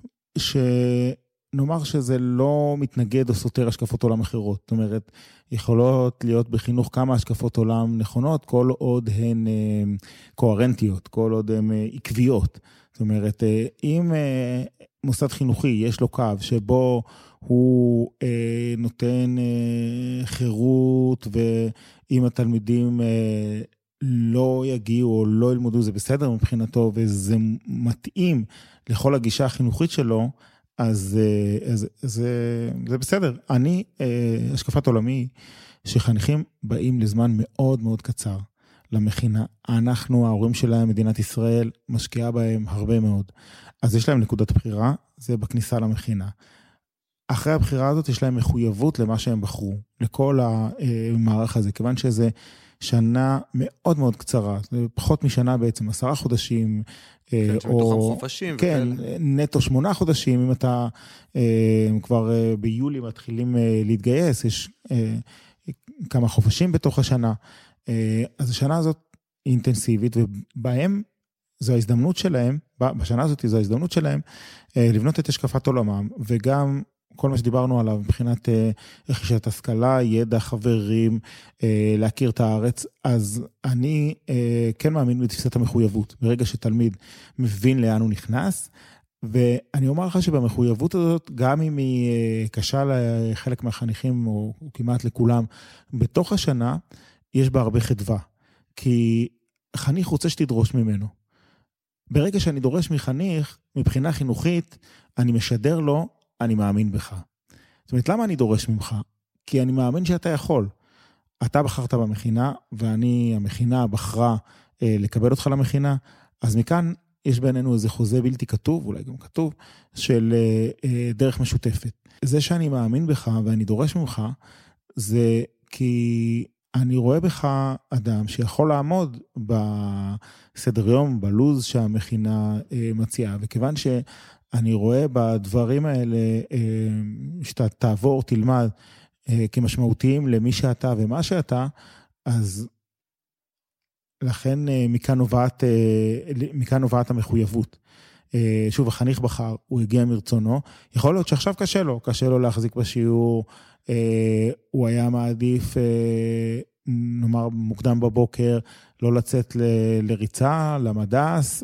שנאמר שזה לא מתנגד או סותר השקפות עולם אחרות. זאת אומרת, יכולות להיות בחינוך כמה השקפות עולם נכונות, כל עוד הן קוהרנטיות, כל עוד הן עקביות. זאת אומרת, אם מוסד חינוכי יש לו קו שבו הוא נותן חירות, ואם התלמידים לא יגיעו או לא ילמדו, זה בסדר מבחינתו, וזה מתאים לכל הגישה החינוכית שלו, אז זה בסדר. אני, השקפת עולמי, שחניכים באים לזמן מאוד מאוד קצר למכינה. אנחנו, ההורים שלהם, מדינת ישראל, משקיעה בהם הרבה מאוד. אז יש להם נקודת בחירה, זה בכניסה למכינה. אחרי הבחירה הזאת יש להם מחויבות למה שהם בחרו, לכל המערך הזה, כיוון שזה שנה מאוד מאוד קצרה, פחות משנה בעצם, 10 חודשים,
כן, או חופשים,
כן, נטו 8 חודשים, אם אתה כבר ביולי מתחילים להתגייס, יש כמה חופשים בתוך השנה, אז השנה הזאת היא אינטנסיבית, ובהם זו ההזדמנות שלהם, בשנה הזאת זו ההזדמנות שלהם, לבנות את השקפת עולמם, וגם כל מה שדיברנו עליו, מבחינת רכישת השכלה, ידע, חברים, להכיר את הארץ, אז אני כן מאמין בתפיסת המחויבות, ברגע שתלמיד מבין לאן הוא נכנס, ואני אומר לך שבמחויבות הזאת, גם אם היא קשה לחלק מהחניכים, או כמעט לכולם, בתוך השנה, יש בה הרבה חדווה, כי חניך רוצה שתדרוש ממנו. ברגע שאני דורש מחניך, מבחינה חינוכית, אני משדר לו, אני מאמין בך. זאת אומרת, למה אני דורש ממך? כי אני מאמין שאתה יכול. אתה בחרת במכינה, המכינה בחרה לקבל אותך למכינה, אז מכאן יש בינינו איזה חוזה בלתי כתוב, אולי גם כתוב, של דרך משותפת. זה שאני מאמין בך ואני דורש ממך, זה כי אני רואה בך אדם שיכול לעמוד בסדר יום, בלוז שהמכינה מציעה, וכיוון שאני רואה בדברים האלה שאתה תעבור, תלמד, כמשמעותיים למי שאתה ומה שאתה, אז לכן מכאן נובעת המחויבות. שוב, החניך בחר, הוא הגיע מרצונו, יכול להיות שעכשיו קשה לו להחזיק בשיעור, הוא היה מעדיף, נאמר מוקדם בבוקר, לא לצאת לריצה, למדס,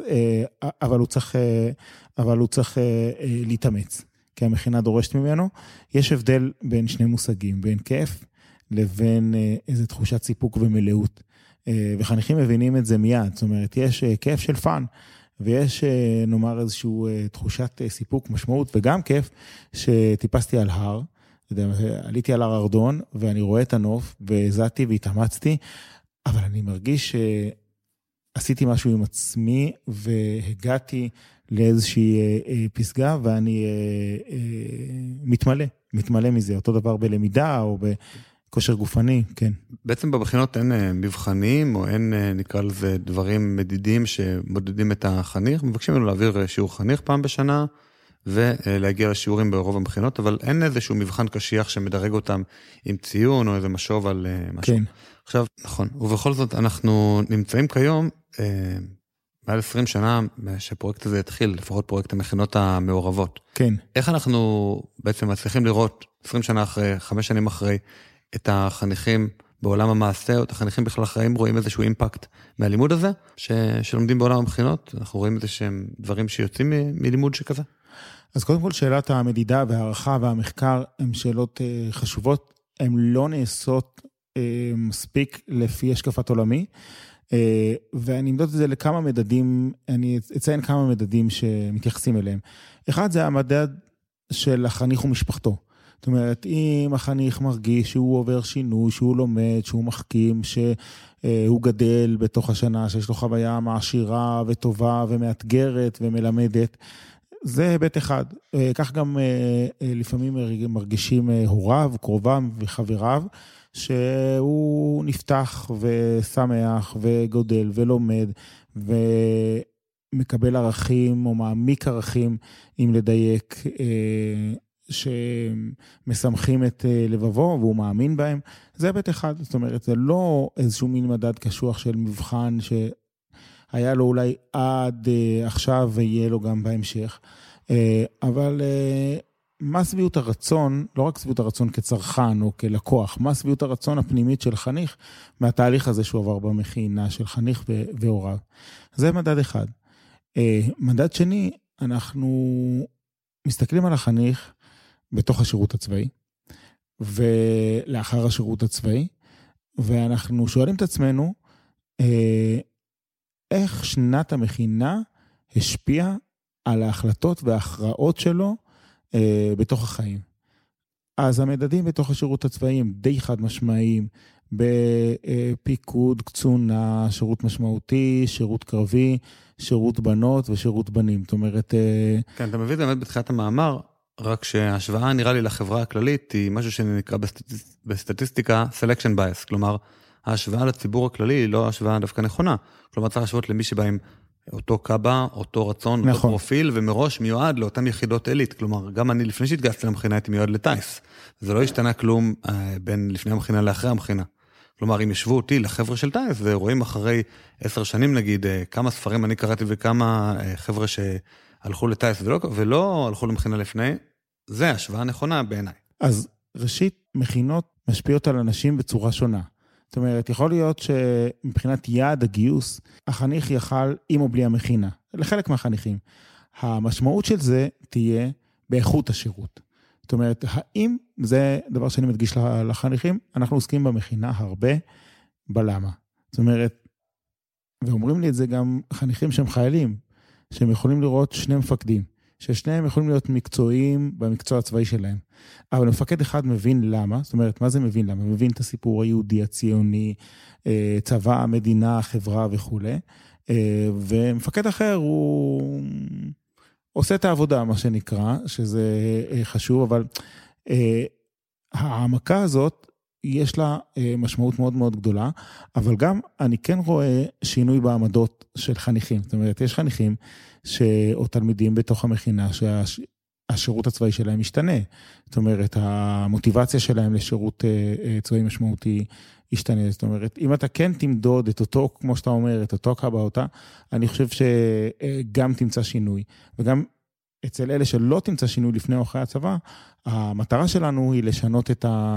אבל הוא צריך להתאמץ, כי המכינה דורשת ממנו. יש הבדל בין שני מושגים, בין כיף לבין איזו תחושת סיפוק ומלאות. וחניכים מבינים את זה מיד, זאת אומרת, יש כיף של פן, ויש, נאמר, איזושהי תחושת סיפוק, משמעות, וגם כיף שטיפסתי על הר, עליתי על הר ארדון, ואני רואה את הנוף, והזעתי והתאמצתי, אבל אני מרגיש שעשיתי משהו עם עצמי, והגעתי לאיזושהי פסגה, ואני מתמלא מזה, אותו דבר בלמידה, או כושר גופני, כן.
בעצם בבחינות אין מבחנים, או אין, נקרא לזה, דברים מדידים שמודדים את החניך, מבקשים לנו להעביר שיעור חניך פעם בשנה, ולהגיע לשיעורים ברוב הבחינות, אבל אין איזשהו מבחן קשיח שמדרג אותם עם ציון, או איזה משוב על משהו. כן. עכשיו, נכון, ובכל זאת אנחנו נמצאים כיום, מעל 20 שנה שפרויקט הזה התחיל, לפחות פרויקט המכינות המעורבות.
כן.
איך אנחנו בעצם מצליחים לראות 20 שנה אחרי, 5 שנים אחרי, את החניכים בעולם המעשה, או את החניכים בכלל אחראים, רואים איזשהו אימפקט מהלימוד הזה, שלומדים בעולם הבחינות, אנחנו רואים איזה שהם דברים שיוצאים מלימוד שכזה?
אז קודם כל, שאלת המדידה והערכה והמחקר, הן שאלות חשובות, הן לא נעשות מספיק לפי השקפת עולמי, ואני אמדוד את זה לכמה מדדים, אני אציין כמה מדדים שמתייחסים אליהם. אחד זה המדד של החניך ומשפחתו. זאת אומרת, אם החניך מרגיש שהוא עובר שינוי, שהוא לומד, שהוא מחכים, שהוא גדל בתוך השנה, שיש לו חוויה מעשירה וטובה ומאתגרת ומלמדת, זה היבט אחד. כך גם לפעמים מרגישים הוריו, קרובם וחבריו, שהוא נפתח ושמח וגודל ולומד ומקבל ערכים או מעמיק ערכים, אם לדייק, שמשמחים את לבבו והוא מאמין בהם. זה היבט אחד. זאת אומרת, זה לא איזשהו מין מדד קשוח של מבחן שהיה לו אולי עד עכשיו ויהיה לו גם בהמשך. אבל מה סביעות הרצון, לא רק סביעות הרצון כצרכן או כלקוח, מה סביעות הרצון הפנימית של חניך מהתהליך הזה שהוא עבר במכינה של חניך והוריו. זה מדד אחד. מדד שני, אנחנו מסתכלים על החניך בתוך השירות הצבאי, ולאחר השירות הצבאי, ואנחנו שואלים את עצמנו, איך שנת המכינה השפיעה על ההחלטות וההכרעות שלו בתוך החיים. אז המדדים בתוך השירות הצבאי הם די חד משמעיים, בפיקוד, קצונה, שירות משמעותי, שירות קרבי, שירות בנות ושירות בנים. זאת אומרת...
כן, אתה מבין באמת בתחילת המאמר, רק שההשוואה נראה לי לחברה הכללית היא משהו שנקרא בסטטיסטיקה selection bias, כלומר, ההשוואה לציבור הכללי היא לא השוואה דווקא נכונה, כלומר צריך להשוות למי שבא עם אותו קב"א, אותו רצון, נכון. אותו פרופיל, ומראש מיועד לאותן יחידות אלית, כלומר, גם אני לפני שהתגייסתי למכינה הייתי מיועד לטייס, זה לא השתנה כלום בין לפני המכינה לאחרי המכינה, כלומר, אם ישבו אותי לחבר'ה של טייס, ורואים אחרי 10 שנים, נגיד, כמה ספרים אני קראתי וכמה חבר'ה שהלכו לטייס ולא הלכו למכינה לפני, זה השוואה נכונה בעיניי.
אז ראשית, מכינות משפיעות על אנשים בצורה שונה. זאת אומרת, יכול להיות שמבחינת יעד הגיוס, החניך יכל עם או בלי המכינה, לחלק מהחניכים. המשמעות של זה תהיה באיכות השירות. זאת אומרת, האם, זה דבר שאני מדגיש לחניכים, אנחנו עוסקים במכינה הרבה בלמה. זאת אומרת, ואומרים לי את זה גם חניכים שהם חיילים, שהם יכולים לראות שני מפקדים, ששניהם יכולים להיות מקצועיים במקצוע הצבאי שלהם. אבל מפקד אחד מבין למה, זאת אומרת, מה זה מבין למה? מבין את הסיפור היהודי, הציוני, צבא, המדינה, החברה וכו'. ומפקד אחר הוא עושה את העבודה, מה שנקרא, שזה חשוב, אבל העמקה הזאת, יש לה משמעות מאוד מאוד גדולה, אבל גם אני כן רואה שינוי בעמדות של חניכים. זאת אומרת, יש חניכים או תלמידים בתוך המכינה שהשירות הצבאי שלהם משתנה. זאת אומרת, המוטיבציה שלהם לשירות צבאי משמעותי ישתנה. זאת אומרת, אם אתה כן תמדוד את אותו, כמו שאתה אומר, את אותו קבע אותה, אני חושב שגם תמצא שינוי. וגם אצל אלה שלא תמצא שינוי לפני או אחרי הצבא, המטרה שלנו היא לשנות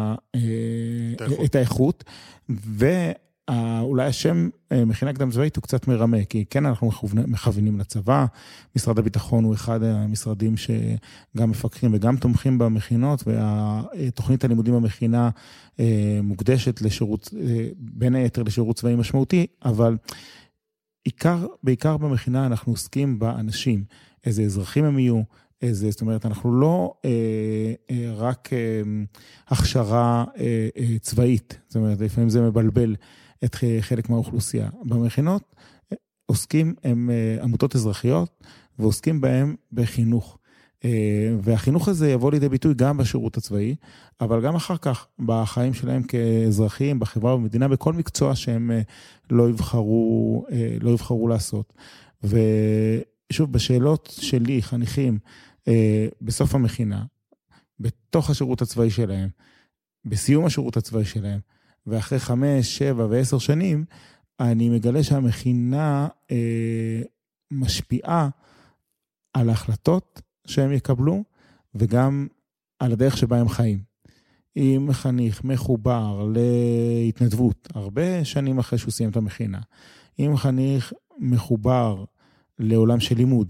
את האיכות, ואולי השם מכינה קדם צבאית הוא קצת מרמה, כי כן אנחנו מכוונים לצבא, משרד הביטחון הוא אחד המשרדים שגם מפקחים וגם תומכים במכינות, והתוכנית הלימודים במכינה מוקדשת לשירות, בין היתר לשירות צבאי משמעותי, אבל בעיקר במכינה אנחנו עוסקים באנשים, איזה אזרחים הם יהיו, זאת אומרת, אנחנו לא רק הכשרה צבאית, זאת אומרת, לפעמים זה מבלבל את חלק מהאוכלוסייה. במכינות עוסקים הם עמותות אזרחיות, ועוסקים בהם בחינוך. והחינוך הזה יבוא לידי ביטוי גם בשירות הצבאי, אבל גם אחר כך בחיים שלהם כאזרחים, בחברה ובמדינה, בכל מקצוע שהם לא יבחרו לעשות. ושוב, בשאלות שלי, חניכים, בסוף המכינה, בתוך השירות הצבאי שלהם, בסיום השירות הצבאי שלהם, ואחרי 5, 7 ו10 שנים, אני מגלה שהמכינה משפיעה על ההחלטות שהם יקבלו, וגם על הדרך שבה הם חיים. אם חניך מחובר להתנדבות, הרבה שנים אחרי שהוא סיים את המכינה, אם חניך מחובר לעולם של לימוד,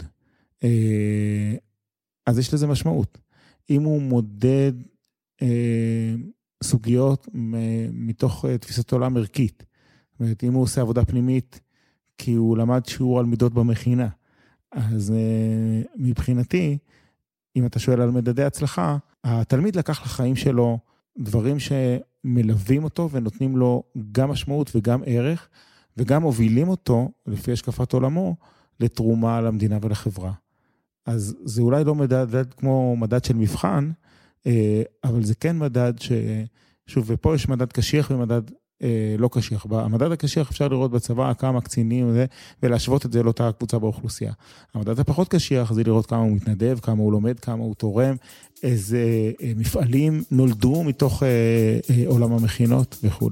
אז יש לזה משמעות. אם הוא מודד סוגיות מתוך תפיסת עולם ערכית, זאת אומרת, אם הוא עושה עבודה פנימית, כי הוא למד שיעור על מידות במכינה, אז מבחינתי, אם אתה שואל על מדדי הצלחה, התלמיד לקח לחיים שלו דברים שמלווים אותו ונותנים לו גם משמעות וגם ערך, וגם מובילים אותו, לפי השקפת עולמו, לתרומה למדינה ולחברה. אז זה אולי לא מדד כמו מדד של מבחן, אבל זה כן מדד שוב, ופה יש מדד קשיח ומדד לא קשיח. המדד הקשיח אפשר לראות בצבא כמה קצינים ולהשוות את זה לאותה קבוצה באוכלוסייה. המדד הפחות קשיח זה לראות כמה הוא מתנדב, כמה הוא לומד, כמה הוא תורם, איזה מפעלים נולדו מתוך עולם המכינות וכו'.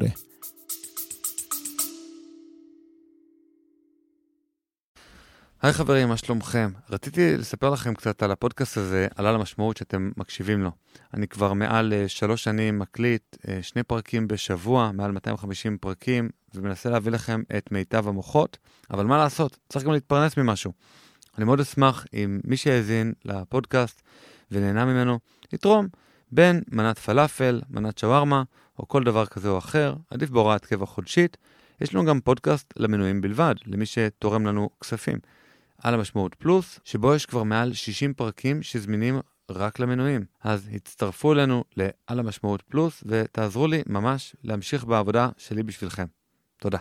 היי חברים, מה שלומכם? רציתי לספר לכם קצת על הפודקאסט הזה, על המשמעות שאתם מקשיבים לו. אני כבר מעל 3 שנים מקליט 2 פרקים בשבוע, מעל 250 פרקים, ומנסה להביא לכם את מיטב המוחות, אבל מה לעשות? צריך גם להתפרנס ממשהו. אני מאוד אשמח אם מי שיאזין לפודקאסט ונהנה ממנו, יתרום בין מנת פלאפל, מנת שווארמה, או כל דבר כזה או אחר, עדיף בהוראת קבע חודשית. יש לנו גם פודקאסט למנויים בלבד, למי שתורם לנו כספים. על המשמעות פלוס, שבו יש כבר מעל 60 פרקים שזמינים רק למנויים. אז הצטרפו אלינו לעל המשמעות פלוס, ותעזרו לי ממש להמשיך בעבודה שלי בשבילכם. תודה.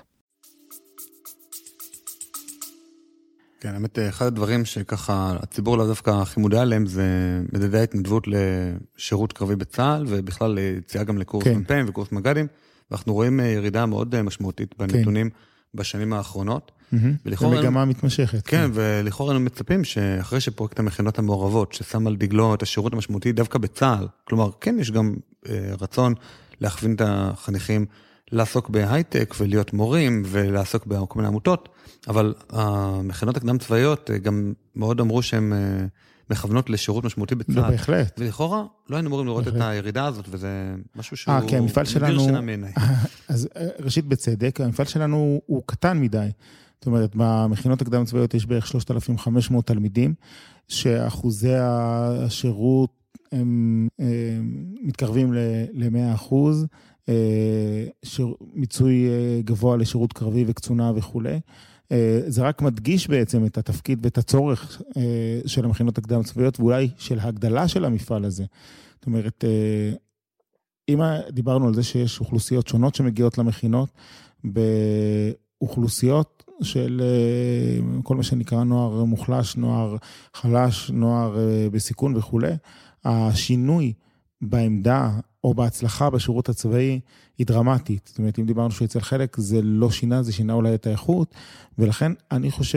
כן, האמת, אחד הדברים שככה הציבור לא דווקא הכי מודע עליהם, זה מדדי ההתנדבות לשירות קרבי בצה"ל, ובכלל יציאה גם לקורס מ"פים וקורס מג"דים, ואנחנו רואים ירידה מאוד משמעותית בנתונים בשנים האחרונות.
זה מגמה מתמשכת.
כן, ולכאורה אנו מצפים שאחרי שפרויקט המכינות המעורבות, ששם על דגלו את השירות המשמעותי דווקא בצה"ל, כלומר, כן יש גם רצון להכווין את החניכים לעסוק בהייטק ולהיות מורים ולעסוק בכל מיני עמותות, אבל המכינות הקדם צבאיות גם מאוד אמרו שהן מכוונות לשירות משמעותי בצה"ל.
לא, בהחלט.
ולכאורה לא היינו אמורים לראות את הירידה הזאת, וזה משהו שהוא
כי המפעל שלנו,
מדיר שינה מעיניי.
אז ראשית בצדק, המפעל שלנו הוא קטן מדי. זאת אומרת, במכינות הקדם צבאיות יש בערך 3,500 תלמידים, שאחוזי השירות הם מתקרבים ל-100%, מיצוי גבוה לשירות קרבי וקצונה וכו'. זה רק מדגיש בעצם את התפקיד ואת הצורך של המכינות הקדם צבאיות, ואולי של ההגדלה של המפעל הזה. זאת אומרת, אם דיברנו על זה שיש אוכלוסיות שונות שמגיעות למכינות, באוכלוסיות של כל מה שנקרא נוער מוחלש, נוער חלש, נוער בסיכון וכו', השינוי בעמדה או בהצלחה בשירות הצבאי היא דרמטית. זאת אומרת, אם דיברנו שאצל חלק זה לא שינה, זה שינה אולי את האיכות, ולכן אני חושב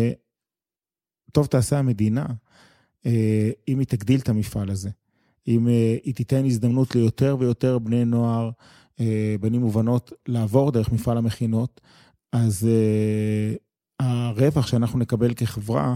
שטוב תעשה המדינה אם היא תגדיל את המפעל הזה, אם היא תיתן הזדמנות ליותר ויותר בני נוער, בנים ובנות, לעבור דרך מפעל המכינות, אז הרווח שאנחנו נקבל כחברה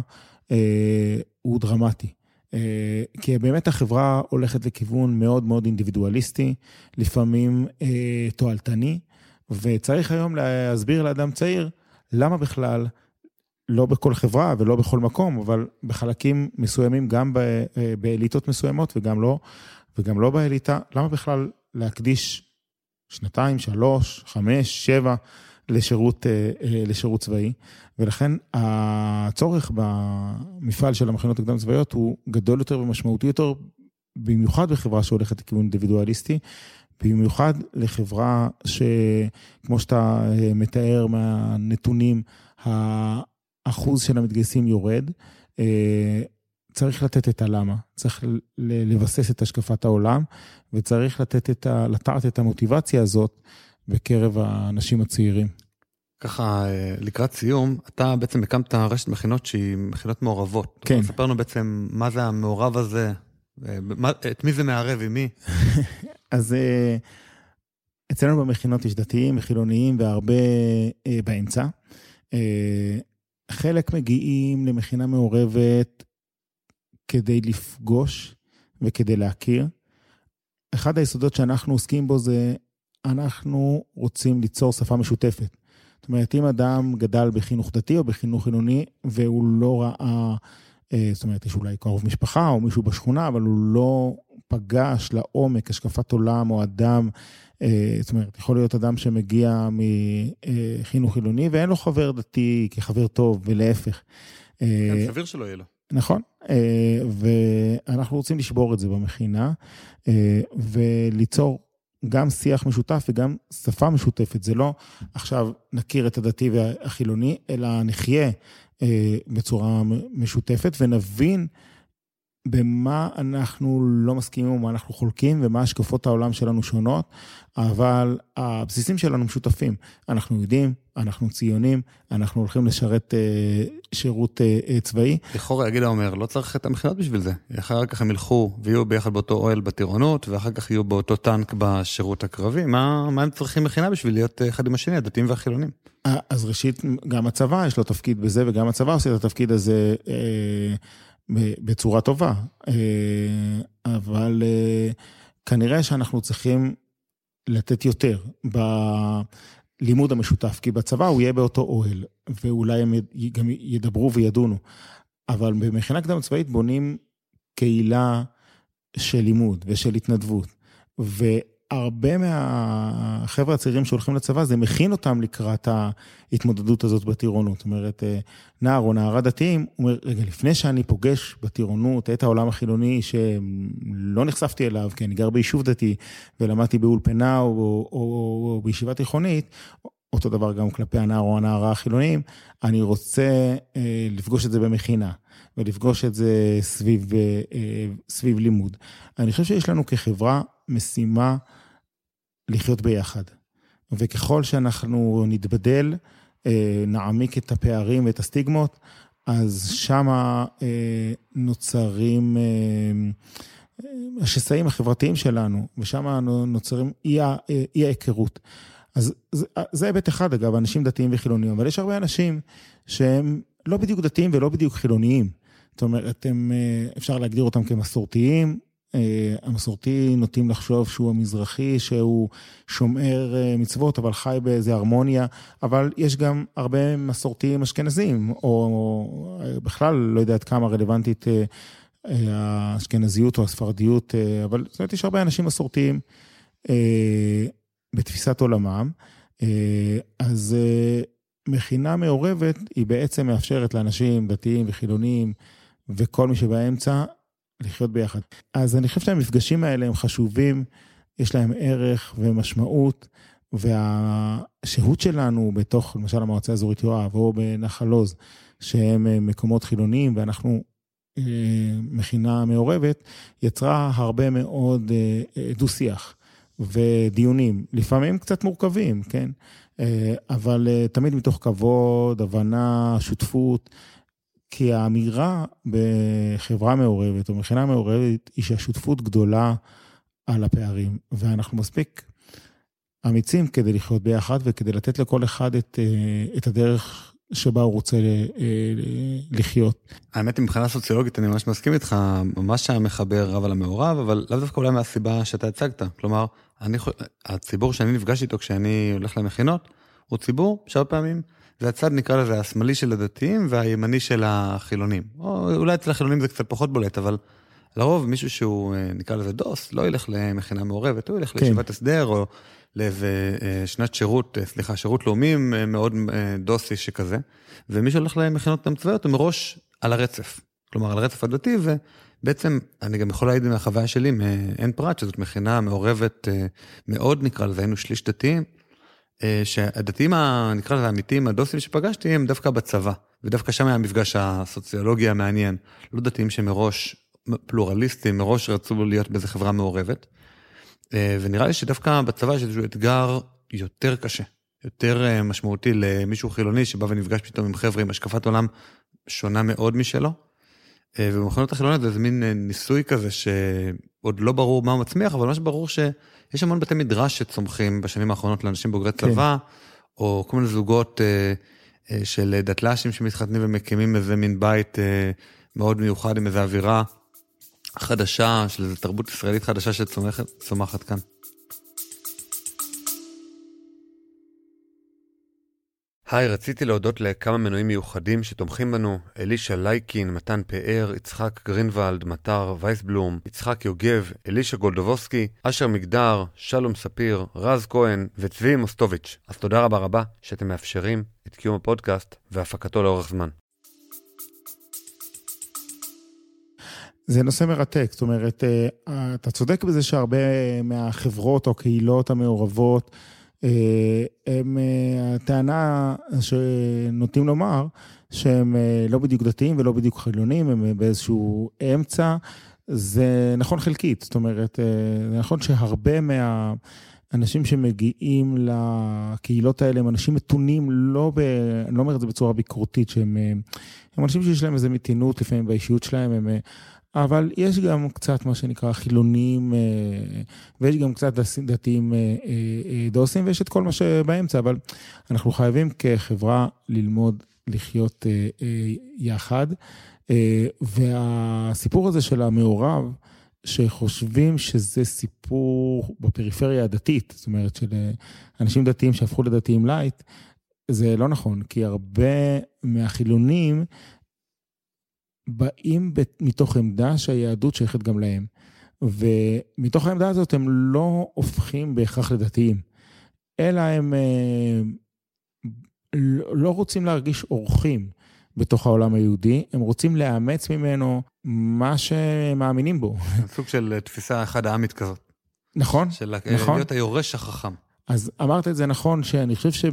הוא דרמטי. כי באמת החברה הולכת לכיוון מאוד מאוד אינדיבידואליסטי, לפעמים תועלתני, וצריך היום להסביר לאדם צעיר, למה בכלל, לא בכל חברה ולא בכל מקום, אבל בחלקים מסוימים, גם באליטות מסוימות וגם לא באליטה, למה בכלל להקדיש 2, 3, 5, 7 לשירות צבאי, ולכן הצורך במפעל של המכינות הקדם צבאיות הוא גדול יותר ומשמעותי יותר, במיוחד בחברה שהולכת לכיוון אינדיבידואליסטי, במיוחד לחברה שכמו שאתה מתאר מהנתונים, האחוז של המתגייסים יורד, צריך לתת את הלמה, צריך לבסס את השקפת העולם, וצריך לטעת את המוטיבציה הזאת, בקרב האנשים הצעירים.
ככה, לקראת סיום, אתה בעצם הקמת רשת מכינות שהיא מכינות מעורבות.
כן.
ספרנו בעצם מה זה המעורב הזה, את מי זה מערב עם מי?
אז אצלנו במכינות יש דתיים, חילוניים והרבה באמצע. חלק מגיעים למכינה מעורבת כדי לפגוש וכדי להכיר. אחד היסודות שאנחנו עוסקים בו זה אנחנו רוצים ליצור שפה משותפת. זאת אומרת, אם אדם גדל בחינוך דתי או בחינוך חילוני, והוא לא ראה, זאת אומרת, יש אולי קרוב משפחה או מישהו בשכונה, אבל הוא לא פגש לעומק השקפת עולם או אדם, זאת אומרת, יכול להיות אדם שמגיע מחינוך חילוני, ואין לו חבר דתי כחבר טוב, ולהפך.
כן, סביר שלא יהיה לו.
נכון, ואנחנו רוצים לשבור את זה במכינה, וליצור גם שיח משותף וגם שפה משותפת. זה לא עכשיו נכיר את הדתי והחילוני, אלא נחיה בצורה משותפת ונבין במה אנחנו לא מסכימים ומה אנחנו חולקים ומה השקפות העולם שלנו שונות, אבל הבסיסים שלנו משותפים. אנחנו יודעים, אנחנו ציונים, אנחנו הולכים לשרת שירות צבאי.
לכאורה יגיל אומר, לא צריך את המכינות בשביל זה. אחר כך הם ילכו ויהיו ביחד באותו אוהל בטירונות, ואחר כך יהיו באותו טנק בשירות הקרבי. מה הם צריכים מכינה בשביל להיות אחד עם השני, הדתיים והחילונים?
אז ראשית, גם הצבא יש לו תפקיד בזה, וגם הצבא עושה את התפקיד הזה בצורה טובה. אבל כנראה שאנחנו צריכים לתת יותר בלימוד המשותף, כי בצבא הוא יהיה באותו אוהל, ואולי הם גם ידברו וידונו. אבל במכינה קדם צבאית בונים קהילה של לימוד ושל התנדבות, והרבה מהחבר'ה הצעירים שהולכים לצבא, זה מכין אותם לקראת ההתמודדות הזאת בטירונות. זאת אומרת, נער או נערה דתיים, הוא אומר, רגע, לפני שאני פוגש בטירונות את העולם החילוני, שלא נחשפתי אליו, כי אני גר ביישוב דתי, ולמדתי באולפנה או בישיבה תיכונית, אותו דבר גם כלפי הנער או הנערה החילוניים, אני רוצה לפגוש את זה במכינה, ולפגוש את זה סביב לימוד. אני חושב שיש לנו כחברה משימה לחיות ביחד, וככל שאנחנו נתבדל, נעמיק את הפערים ואת הסטיגמות, אז שמה נוצרים השסעים החברתיים שלנו, ושמה נוצרים אי ההיכרות. אז זה היבט אחד, אגב, אנשים דתיים וחילוניים, אבל יש הרבה אנשים שהם לא בדיוק דתיים ולא בדיוק חילוניים. זאת אומרת, אפשר להגדיר אותם כמסורתיים, המסורתי נוטים לחשוב שהוא המזרחי, שהוא שומר מצוות, אבל חי באיזה הרמוניה, אבל יש גם הרבה מסורתיים אשכנזים, או בכלל לא יודעת כמה רלוונטית האשכנזיות או הספרדיות, אבל זאת אומרת, יש הרבה אנשים מסורתיים בתפיסת עולמם, אז מכינה מעורבת היא בעצם מאפשרת לאנשים דתיים וחילוניים, וכל מי שבאמצע, לחיות ביחד. אז אני חושב שהמפגשים האלה הם חשובים, יש להם ערך ומשמעות, והשהות שלנו בתוך, למשל המועצה האזורית יואב, או בנחל עוז, שהם מקומות חילוניים, ואנחנו מכינה מעורבת, יצרה הרבה מאוד דו-שיח ודיונים, לפעמים קצת מורכבים, כן? אבל תמיד מתוך כבוד, הבנה, שותפות, כי האמירה בחברה מעורבת או מכינה מעורבת היא שהשותפות גדולה על הפערים, ואנחנו מספיק אמיצים כדי לחיות ביחד וכדי לתת לכל אחד את הדרך שבה הוא רוצה לחיות.
האמת היא, מבחינה סוציולוגית אני ממש מסכים איתך, ממש המחבר רב על המעורב, אבל לאו דווקא אולי מהסיבה שאתה הצגת. כלומר, הציבור שאני נפגש איתו כשאני הולך למכינות, הוא ציבור שהרבה פעמים זה הצד, נקרא לזה, השמאלי של הדתיים והימני של החילונים. או אולי אצל החילונים זה קצת פחות בולט, אבל לרוב מישהו שהוא, נקרא לזה דוס, לא ילך למכינה מעורבת, הוא ילך לישיבת הסדר, או לאיזה שנת שירות, שירות לאומי מאוד דוסי שכזה, ומי שהולך למכינות קדם צבאיות, הוא מראש על הרצף. כלומר, על הרצף הדתי, ובעצם אני גם יכול להעיד מהחוויה שלי, אין פרט, שזאת מכינה מעורבת מאוד, נקרא לזה, היינו שליש דתיים, שהדתיים, נקרא לזה, האמיתיים, הדוסים שפגשתי, הם דווקא בצבא, ודווקא שם היה המפגש הסוציולוגי המעניין, לא דתיים שמראש פלורליסטים, מראש רצו להיות באיזו חברה מעורבת, ונראה לי שדווקא בצבא יש איזשהו אתגר יותר קשה, יותר משמעותי למישהו חילוני, שבא ונפגש פתאום עם חבר'ה עם השקפת עולם שונה מאוד משלו, ובמכינות החילוניות זה מין ניסוי כזה, שעוד לא ברור מה הוא מצמיח, אבל ממש ברור שיש המון בתי מדרש שצומחים בשנים האחרונות לאנשים בוגרי צבא, או כל מיני זוגות של דתל"שים שמתחתנים ומקימים איזה מין בית מאוד מיוחד עם איזו אווירה חדשה, של איזו תרבות ישראלית חדשה שצומחת כאן. היי, רציתי להודות לכמה מנויים מיוחדים שתומכים בנו, אלישה לייקין, מתן פאר, יצחק גרינוולד, מטר וייסבלום, יצחק יוגב, אלישה גולדובוסקי, אשר מגדר, שלום ספיר, רז כהן וצבי מוסטוביץ'. אז תודה רבה רבה שאתם מאפשרים את קיום הפודקאסט והפקתו לאורך זמן.
זה נושא מרתק, זאת אומרת, אתה צודק בזה שהרבה מהחברות או קהילות המעורבות, הם הטענה שנוטים לומר שהם לא בדיוק דתיים ולא בדיוק חילונים, הם באיזשהו אמצע, זה נכון חלקית, זאת אומרת, זה נכון שהרבה מהאנשים שמגיעים לקהילות האלה הם אנשים מתונים, אני לא אומר את זה בצורה ביקורתית, שהם אנשים שיש להם איזו מתינות לפעמים באישיות שלהם, אבל יש גם קצת מה שנקרא חילונים, ויש גם קצת דתיים דוסים, ויש את כל מה שבאמצע, אבל אנחנו חייבים כחברה ללמוד לחיות יחד, והסיפור הזה של המעורב, שחושבים שזה סיפור בפריפריה הדתית, זאת אומרת של אנשים דתיים שהפכו לדתיים לייט, זה לא נכון, כי הרבה מהחילונים, באים מתוך עמדה שהיהדות שייכת גם להם, ומתוך העמדה הזאת הם לא הופכים בהכרח לדתיים, אלא הם לא רוצים להרגיש אורחים בתוך העולם היהודי, הם רוצים לאמץ ממנו מה שמאמינים בו.
סוג של תפיסה אחד העמית כזאת.
נכון,
של
נכון.
להיות היורש החכם.
אז אמרת את זה נכון, שאני חושב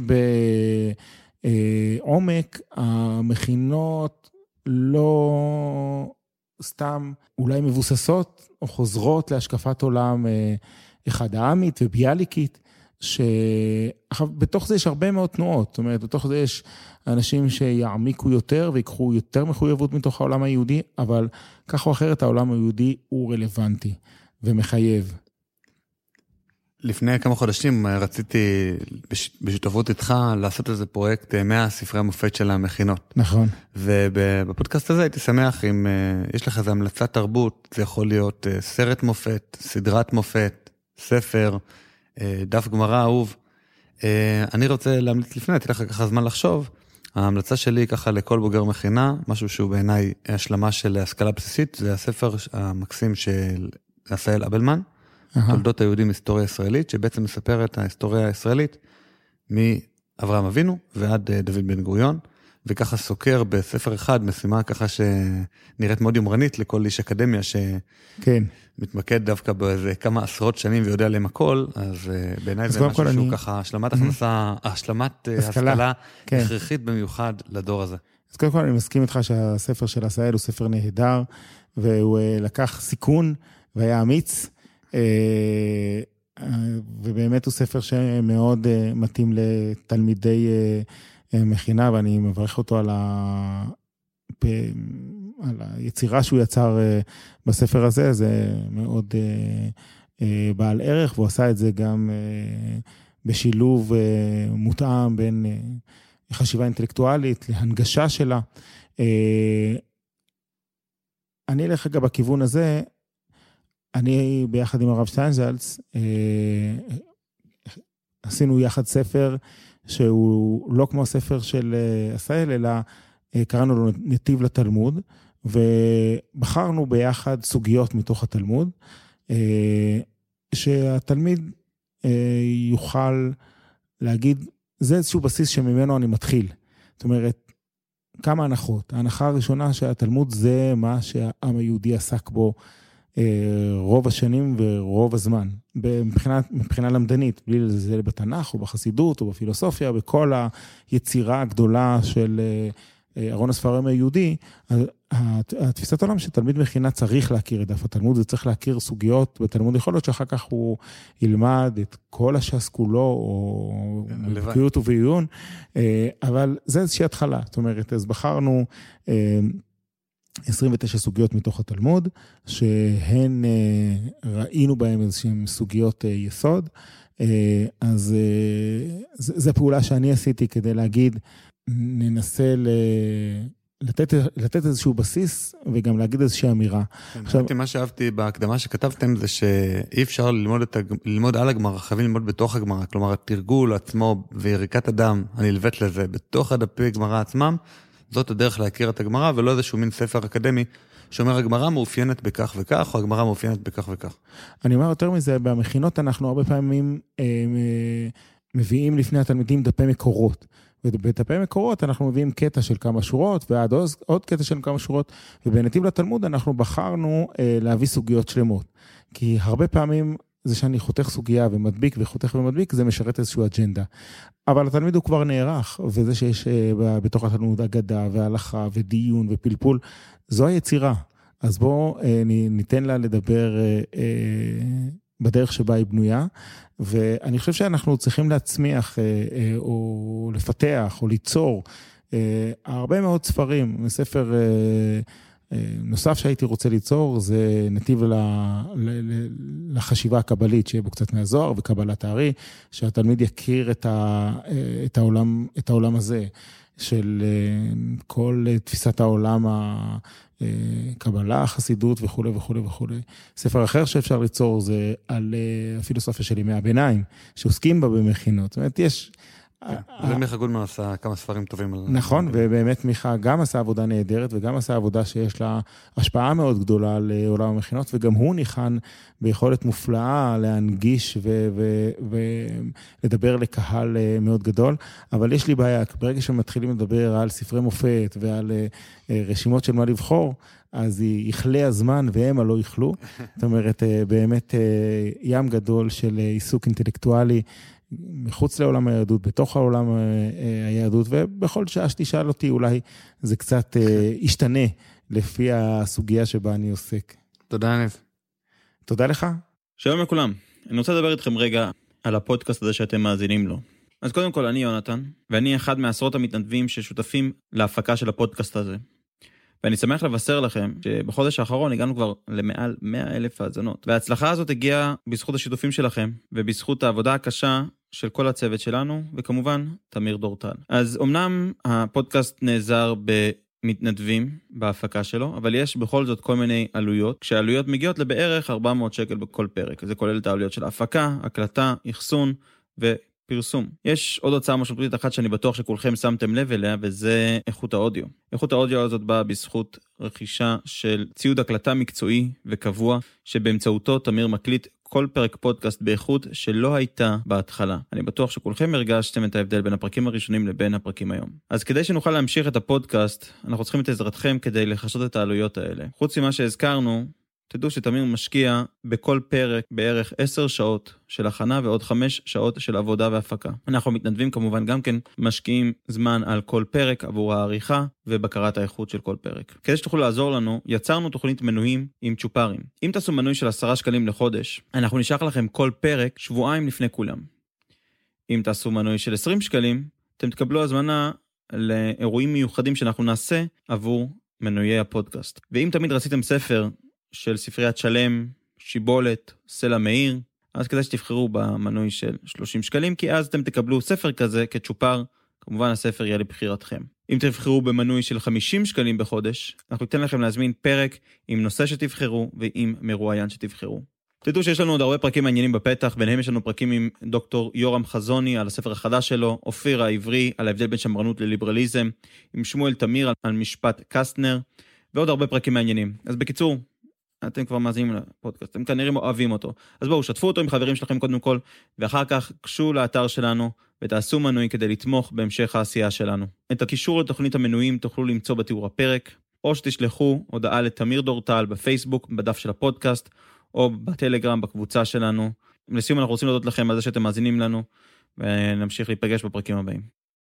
שבעומק המכינות לא סתם אולי מבוססות או חוזרות להשקפת עולם אחד העמית וביאליקית, שבתוך זה יש הרבה מאוד תנועות, זאת אומרת, בתוך זה יש אנשים שיעמיקו יותר ויקחו יותר מחויבות מתוך העולם היהודי, אבל כך או אחרת העולם היהודי הוא רלוונטי ומחייב.
לפני כמה חודשים רציתי בשותפות איתך לעשות איזה פרויקט 100 ספרי המופת של המכינות.
נכון.
ובפודקאסט הזה הייתי שמח אם יש לך איזו המלצת תרבות, זה יכול להיות סרט מופת, סדרת מופת, ספר, דף גמרא אהוב. אני רוצה להמליץ לפני, הייתי לך ככה זמן לחשוב, ההמלצה שלי ככה לכל בוגר מכינה, משהו שהוא בעיניי השלמה של השכלה בסיסית, זה הספר המקסים של עשהאל אבלמן, תולדות היהודים היסטוריה ישראלית, שבעצם מספר את ההיסטוריה הישראלית מאברהם אבינו ועד דוד בן גוריון, וככה סוקר בספר אחד משימה ככה שנראית מאוד יומרנית לכל איש אקדמיה שמתמקד דווקא באיזה כמה עשרות שנים ויודע עליהם הכל, אז בעיניי זה משהו שהוא ככה השלמת הכנסה, השלמת השכלה הכרחית במיוחד לדור הזה.
אז קודם כל אני מסכים איתך שהספר של עשהאל הוא ספר נהדר, והוא לקח סיכון והיה אמיץ, ובאמת הוא ספר שמאוד מתאים לתלמידי מכינה, ואני מברך אותו על היצירה שהוא יצר בספר הזה, זה מאוד בעל ערך, והוא עשה את זה גם בשילוב מותאם בין חשיבה אינטלקטואלית להנגשה שלה. אני אלך רגע בכיוון הזה, אני ביחד עם הרב שטיינזלץ, עשינו יחד ספר שהוא לא כמו הספר של עשהאל, אלא קראנו לו נתיב לתלמוד, ובחרנו ביחד סוגיות מתוך התלמוד, שהתלמיד יוכל להגיד, זה איזשהו בסיס שממנו אני מתחיל. זאת אומרת, כמה הנחות. ההנחה הראשונה שהתלמוד זה מה שהעם היהודי עסק בו, רוב השנים ורוב הזמן, מבחינה למדנית, בלי לזלזל בתנ"ך או בחסידות או בפילוסופיה, בכל היצירה הגדולה של ארון הספרים היהודי, התפיסת העולם שתלמיד מכינה צריך להכיר את דף התלמוד, זה צריך להכיר סוגיות בתלמוד, יכול להיות שאחר כך הוא ילמד את כל הש"ס כולו, או בקיאות ובעיון, אבל זה איזושהי התחלה, זאת אומרת, אז בחרנו 29 סוגיות מתוך התלמוד, שהן ראינו בהן איזושהי סוגיות יסוד, אז זו פעולה שאני עשיתי כדי להגיד, ננסה לתת איזשהו בסיס, וגם להגיד איזושהי אמירה.
עכשיו, מה שאהבתי בהקדמה שכתבתם, זה שאי אפשר ללמוד על הגמרא, חייבים ללמוד בתוך הגמרא, כלומר, התרגול עצמו ויריקת הדם, הנלווית לזה, בתוך הדפי הגמרא עצמם, זאת הדרך להכיר את הגמרא, ולא איזשהו מין ספר אקדמי, שאומר הגמרא מאופיינת בכך וכך, או הגמרא מאופיינת בכך וכך.
אני אומר יותר מזה, במכינות אנחנו הרבה פעמים מביאים לפני התלמידים דפי מקורות, ובדפי מקורות אנחנו מביאים קטע של כמה שורות, ועד עוד קטע של כמה שורות, ובנתיב לתלמוד אנחנו בחרנו להביא סוגיות שלמות, כי הרבה פעמים זה שאני חותך סוגיה ומדביק וחותך ומדביק, זה משרת איזשהו אג'נדה. אבל התלמיד הוא כבר נערך, וזה שיש בתוך התלמוד אגדה והלכה ודיון ופלפול, זו היצירה. אז בואו ניתן לה לדבר בדרך שבה היא בנויה, ואני חושב שאנחנו צריכים להצמיח או לפתח או ליצור הרבה מאוד ספרים. ספר נוסף שהייתי רוצה ליצור זה נתיב לחשיבה הקבלית, שיהיה בו קצת מהזוהר וקבלת הארי, שהתלמיד יכיר את העולם הזה, של כל תפיסת העולם הקבלה, החסידות וכו' וכו' וכו'. ספר אחר שאפשר ליצור זה על הפילוסופיה של ימי הביניים, שעוסקים בה במכינות. זאת אומרת, יש
ומיכה גולדמן עשה כמה ספרים טובים.
נכון, ובאמת מיכה גם עשה עבודה נהדרת, וגם עשה עבודה שיש לה השפעה מאוד גדולה לעולם המכינות, וגם הוא ניחן ביכולת מופלאה להנגיש ולדבר לקהל מאוד גדול, אבל יש לי בעיה, ברגע שמתחילים לדבר על ספרי מופת ועל רשימות של מה לבחור, אז יכלה הזמן והם לא יכלו. זאת אומרת, באמת ים גדול של עיסוק אינטלקטואלי, מחוץ לעולם היהדות, בתוך העולם היהדות, ובכל שעה שתשאל אותי, אולי זה קצת ישתנה לפי הסוגיה שבה אני עוסק.
תודה, יניב.
תודה לך.
שלום לכולם. אני רוצה לדבר איתכם רגע על הפודקאסט הזה שאתם מאזינים לו. אז קודם כל, אני יונתן, ואני אחד מעשרות המתנדבים ששותפים להפקה של הפודקאסט הזה.
ואני שמח לבשר לכם שבחודש האחרון הגענו כבר למעל 100,000 האזנות. וההצלחה הזאת הגיעה בזכות השיתופים שלכם, ובזכות העבודה הקשה של כל הצוות שלנו, וכמובן, תמיר דורטל. אז אמנם הפודקאסט נעזר מתנדבים בהפקה שלו, אבל יש בכל זאת כל מיני עלויות, כשהעלויות מגיעות לבערך 400 שקל בכל פרק. זה כולל את העלויות של הפקה, הקלטה, אחסון ופרסום. יש עוד הוצאה משמעותית אחת שאני בטוח שכולכם שמתם לב אליה, וזה איכות האודיו. איכות האודיו הזאת באה בזכות רכישה של ציוד הקלטה מקצועי וקבוע, שבאמצעותו תמיר מקליט כל פרק פודקאסט באיכות שלא הייתה בהתחלה. אני בטוח שכולכם הרגשתם את ההבדל בין הפרקים הראשונים לבין הפרקים היום. אז כדי שנוכל להמשיך את הפודקאסט, אנחנו צריכים את עזרתכם כדי לחשות את העלויות האלה. חוץ ממה שהזכרנו, תדעו שתמיר משקיע בכל פרק בערך 10 שעות של הכנה ועוד 5 שעות של עבודה והפקה. אנחנו מתנדבים כמובן גם כן משקיעים זמן על כל פרק עבור העריכה ובקרת האיכות של כל פרק. כדי שתוכלו לעזור לנו, יצרנו תוכנית מנויים עם צ'ופרים. אם תעשו מנוי של 10 שקלים לחודש, אנחנו נשלח לכם כל פרק שבועיים לפני כולם. אם תעשו מנוי של 20 שקלים, אתם תקבלו הזמנה לאירועים מיוחדים שאנחנו נעשה עבור מנויי הפודקאסט. ואם תמיד רציתם ספר של ספריית שלם, שיבולת, סלע מאיר, אז כדאי שתבחרו במנוי של 30 שקלים, כי אז אתם תקבלו ספר כזה כצ'ופר, כמובן הספר יהיה לבחירתכם. אם תבחרו במנוי של 50 שקלים בחודש, אנחנו ניתן לכם להזמין פרק עם נושא שתבחרו ועם מרואיין שתבחרו. תדעו שיש לנו עוד הרבה פרקים מעניינים בפתח, ביניהם יש לנו פרקים עם דוקטור יורם חזוני על הספר החדש שלו, אופיר העברי על ההבדל בין שמרנות לליברליזם, עם שמואל תמיר על משפט קסטנר, ועוד הרבה פרקים מעניינים. אז בקיצור, אתם כבר מאזינים לפודקאסט, אתם כנראה אוהבים אותו. אז בואו, שתפו אותו עם חברים שלכם קודם כל, ואחר כך קשו לאתר שלנו, ותעשו מנוי כדי לתמוך בהמשך העשייה שלנו. את הקישור לתוכנית המנויים תוכלו למצוא בתיאור הפרק, או שתשלחו הודעה לתמיר דורטל בפייסבוק, בדף של הפודקאסט, או בטלגרם, בקבוצה שלנו. לסיום אנחנו רוצים להודות לכם על זה שאתם מאזינים לנו, ונמשיך להיפגש בפרקים הבאים.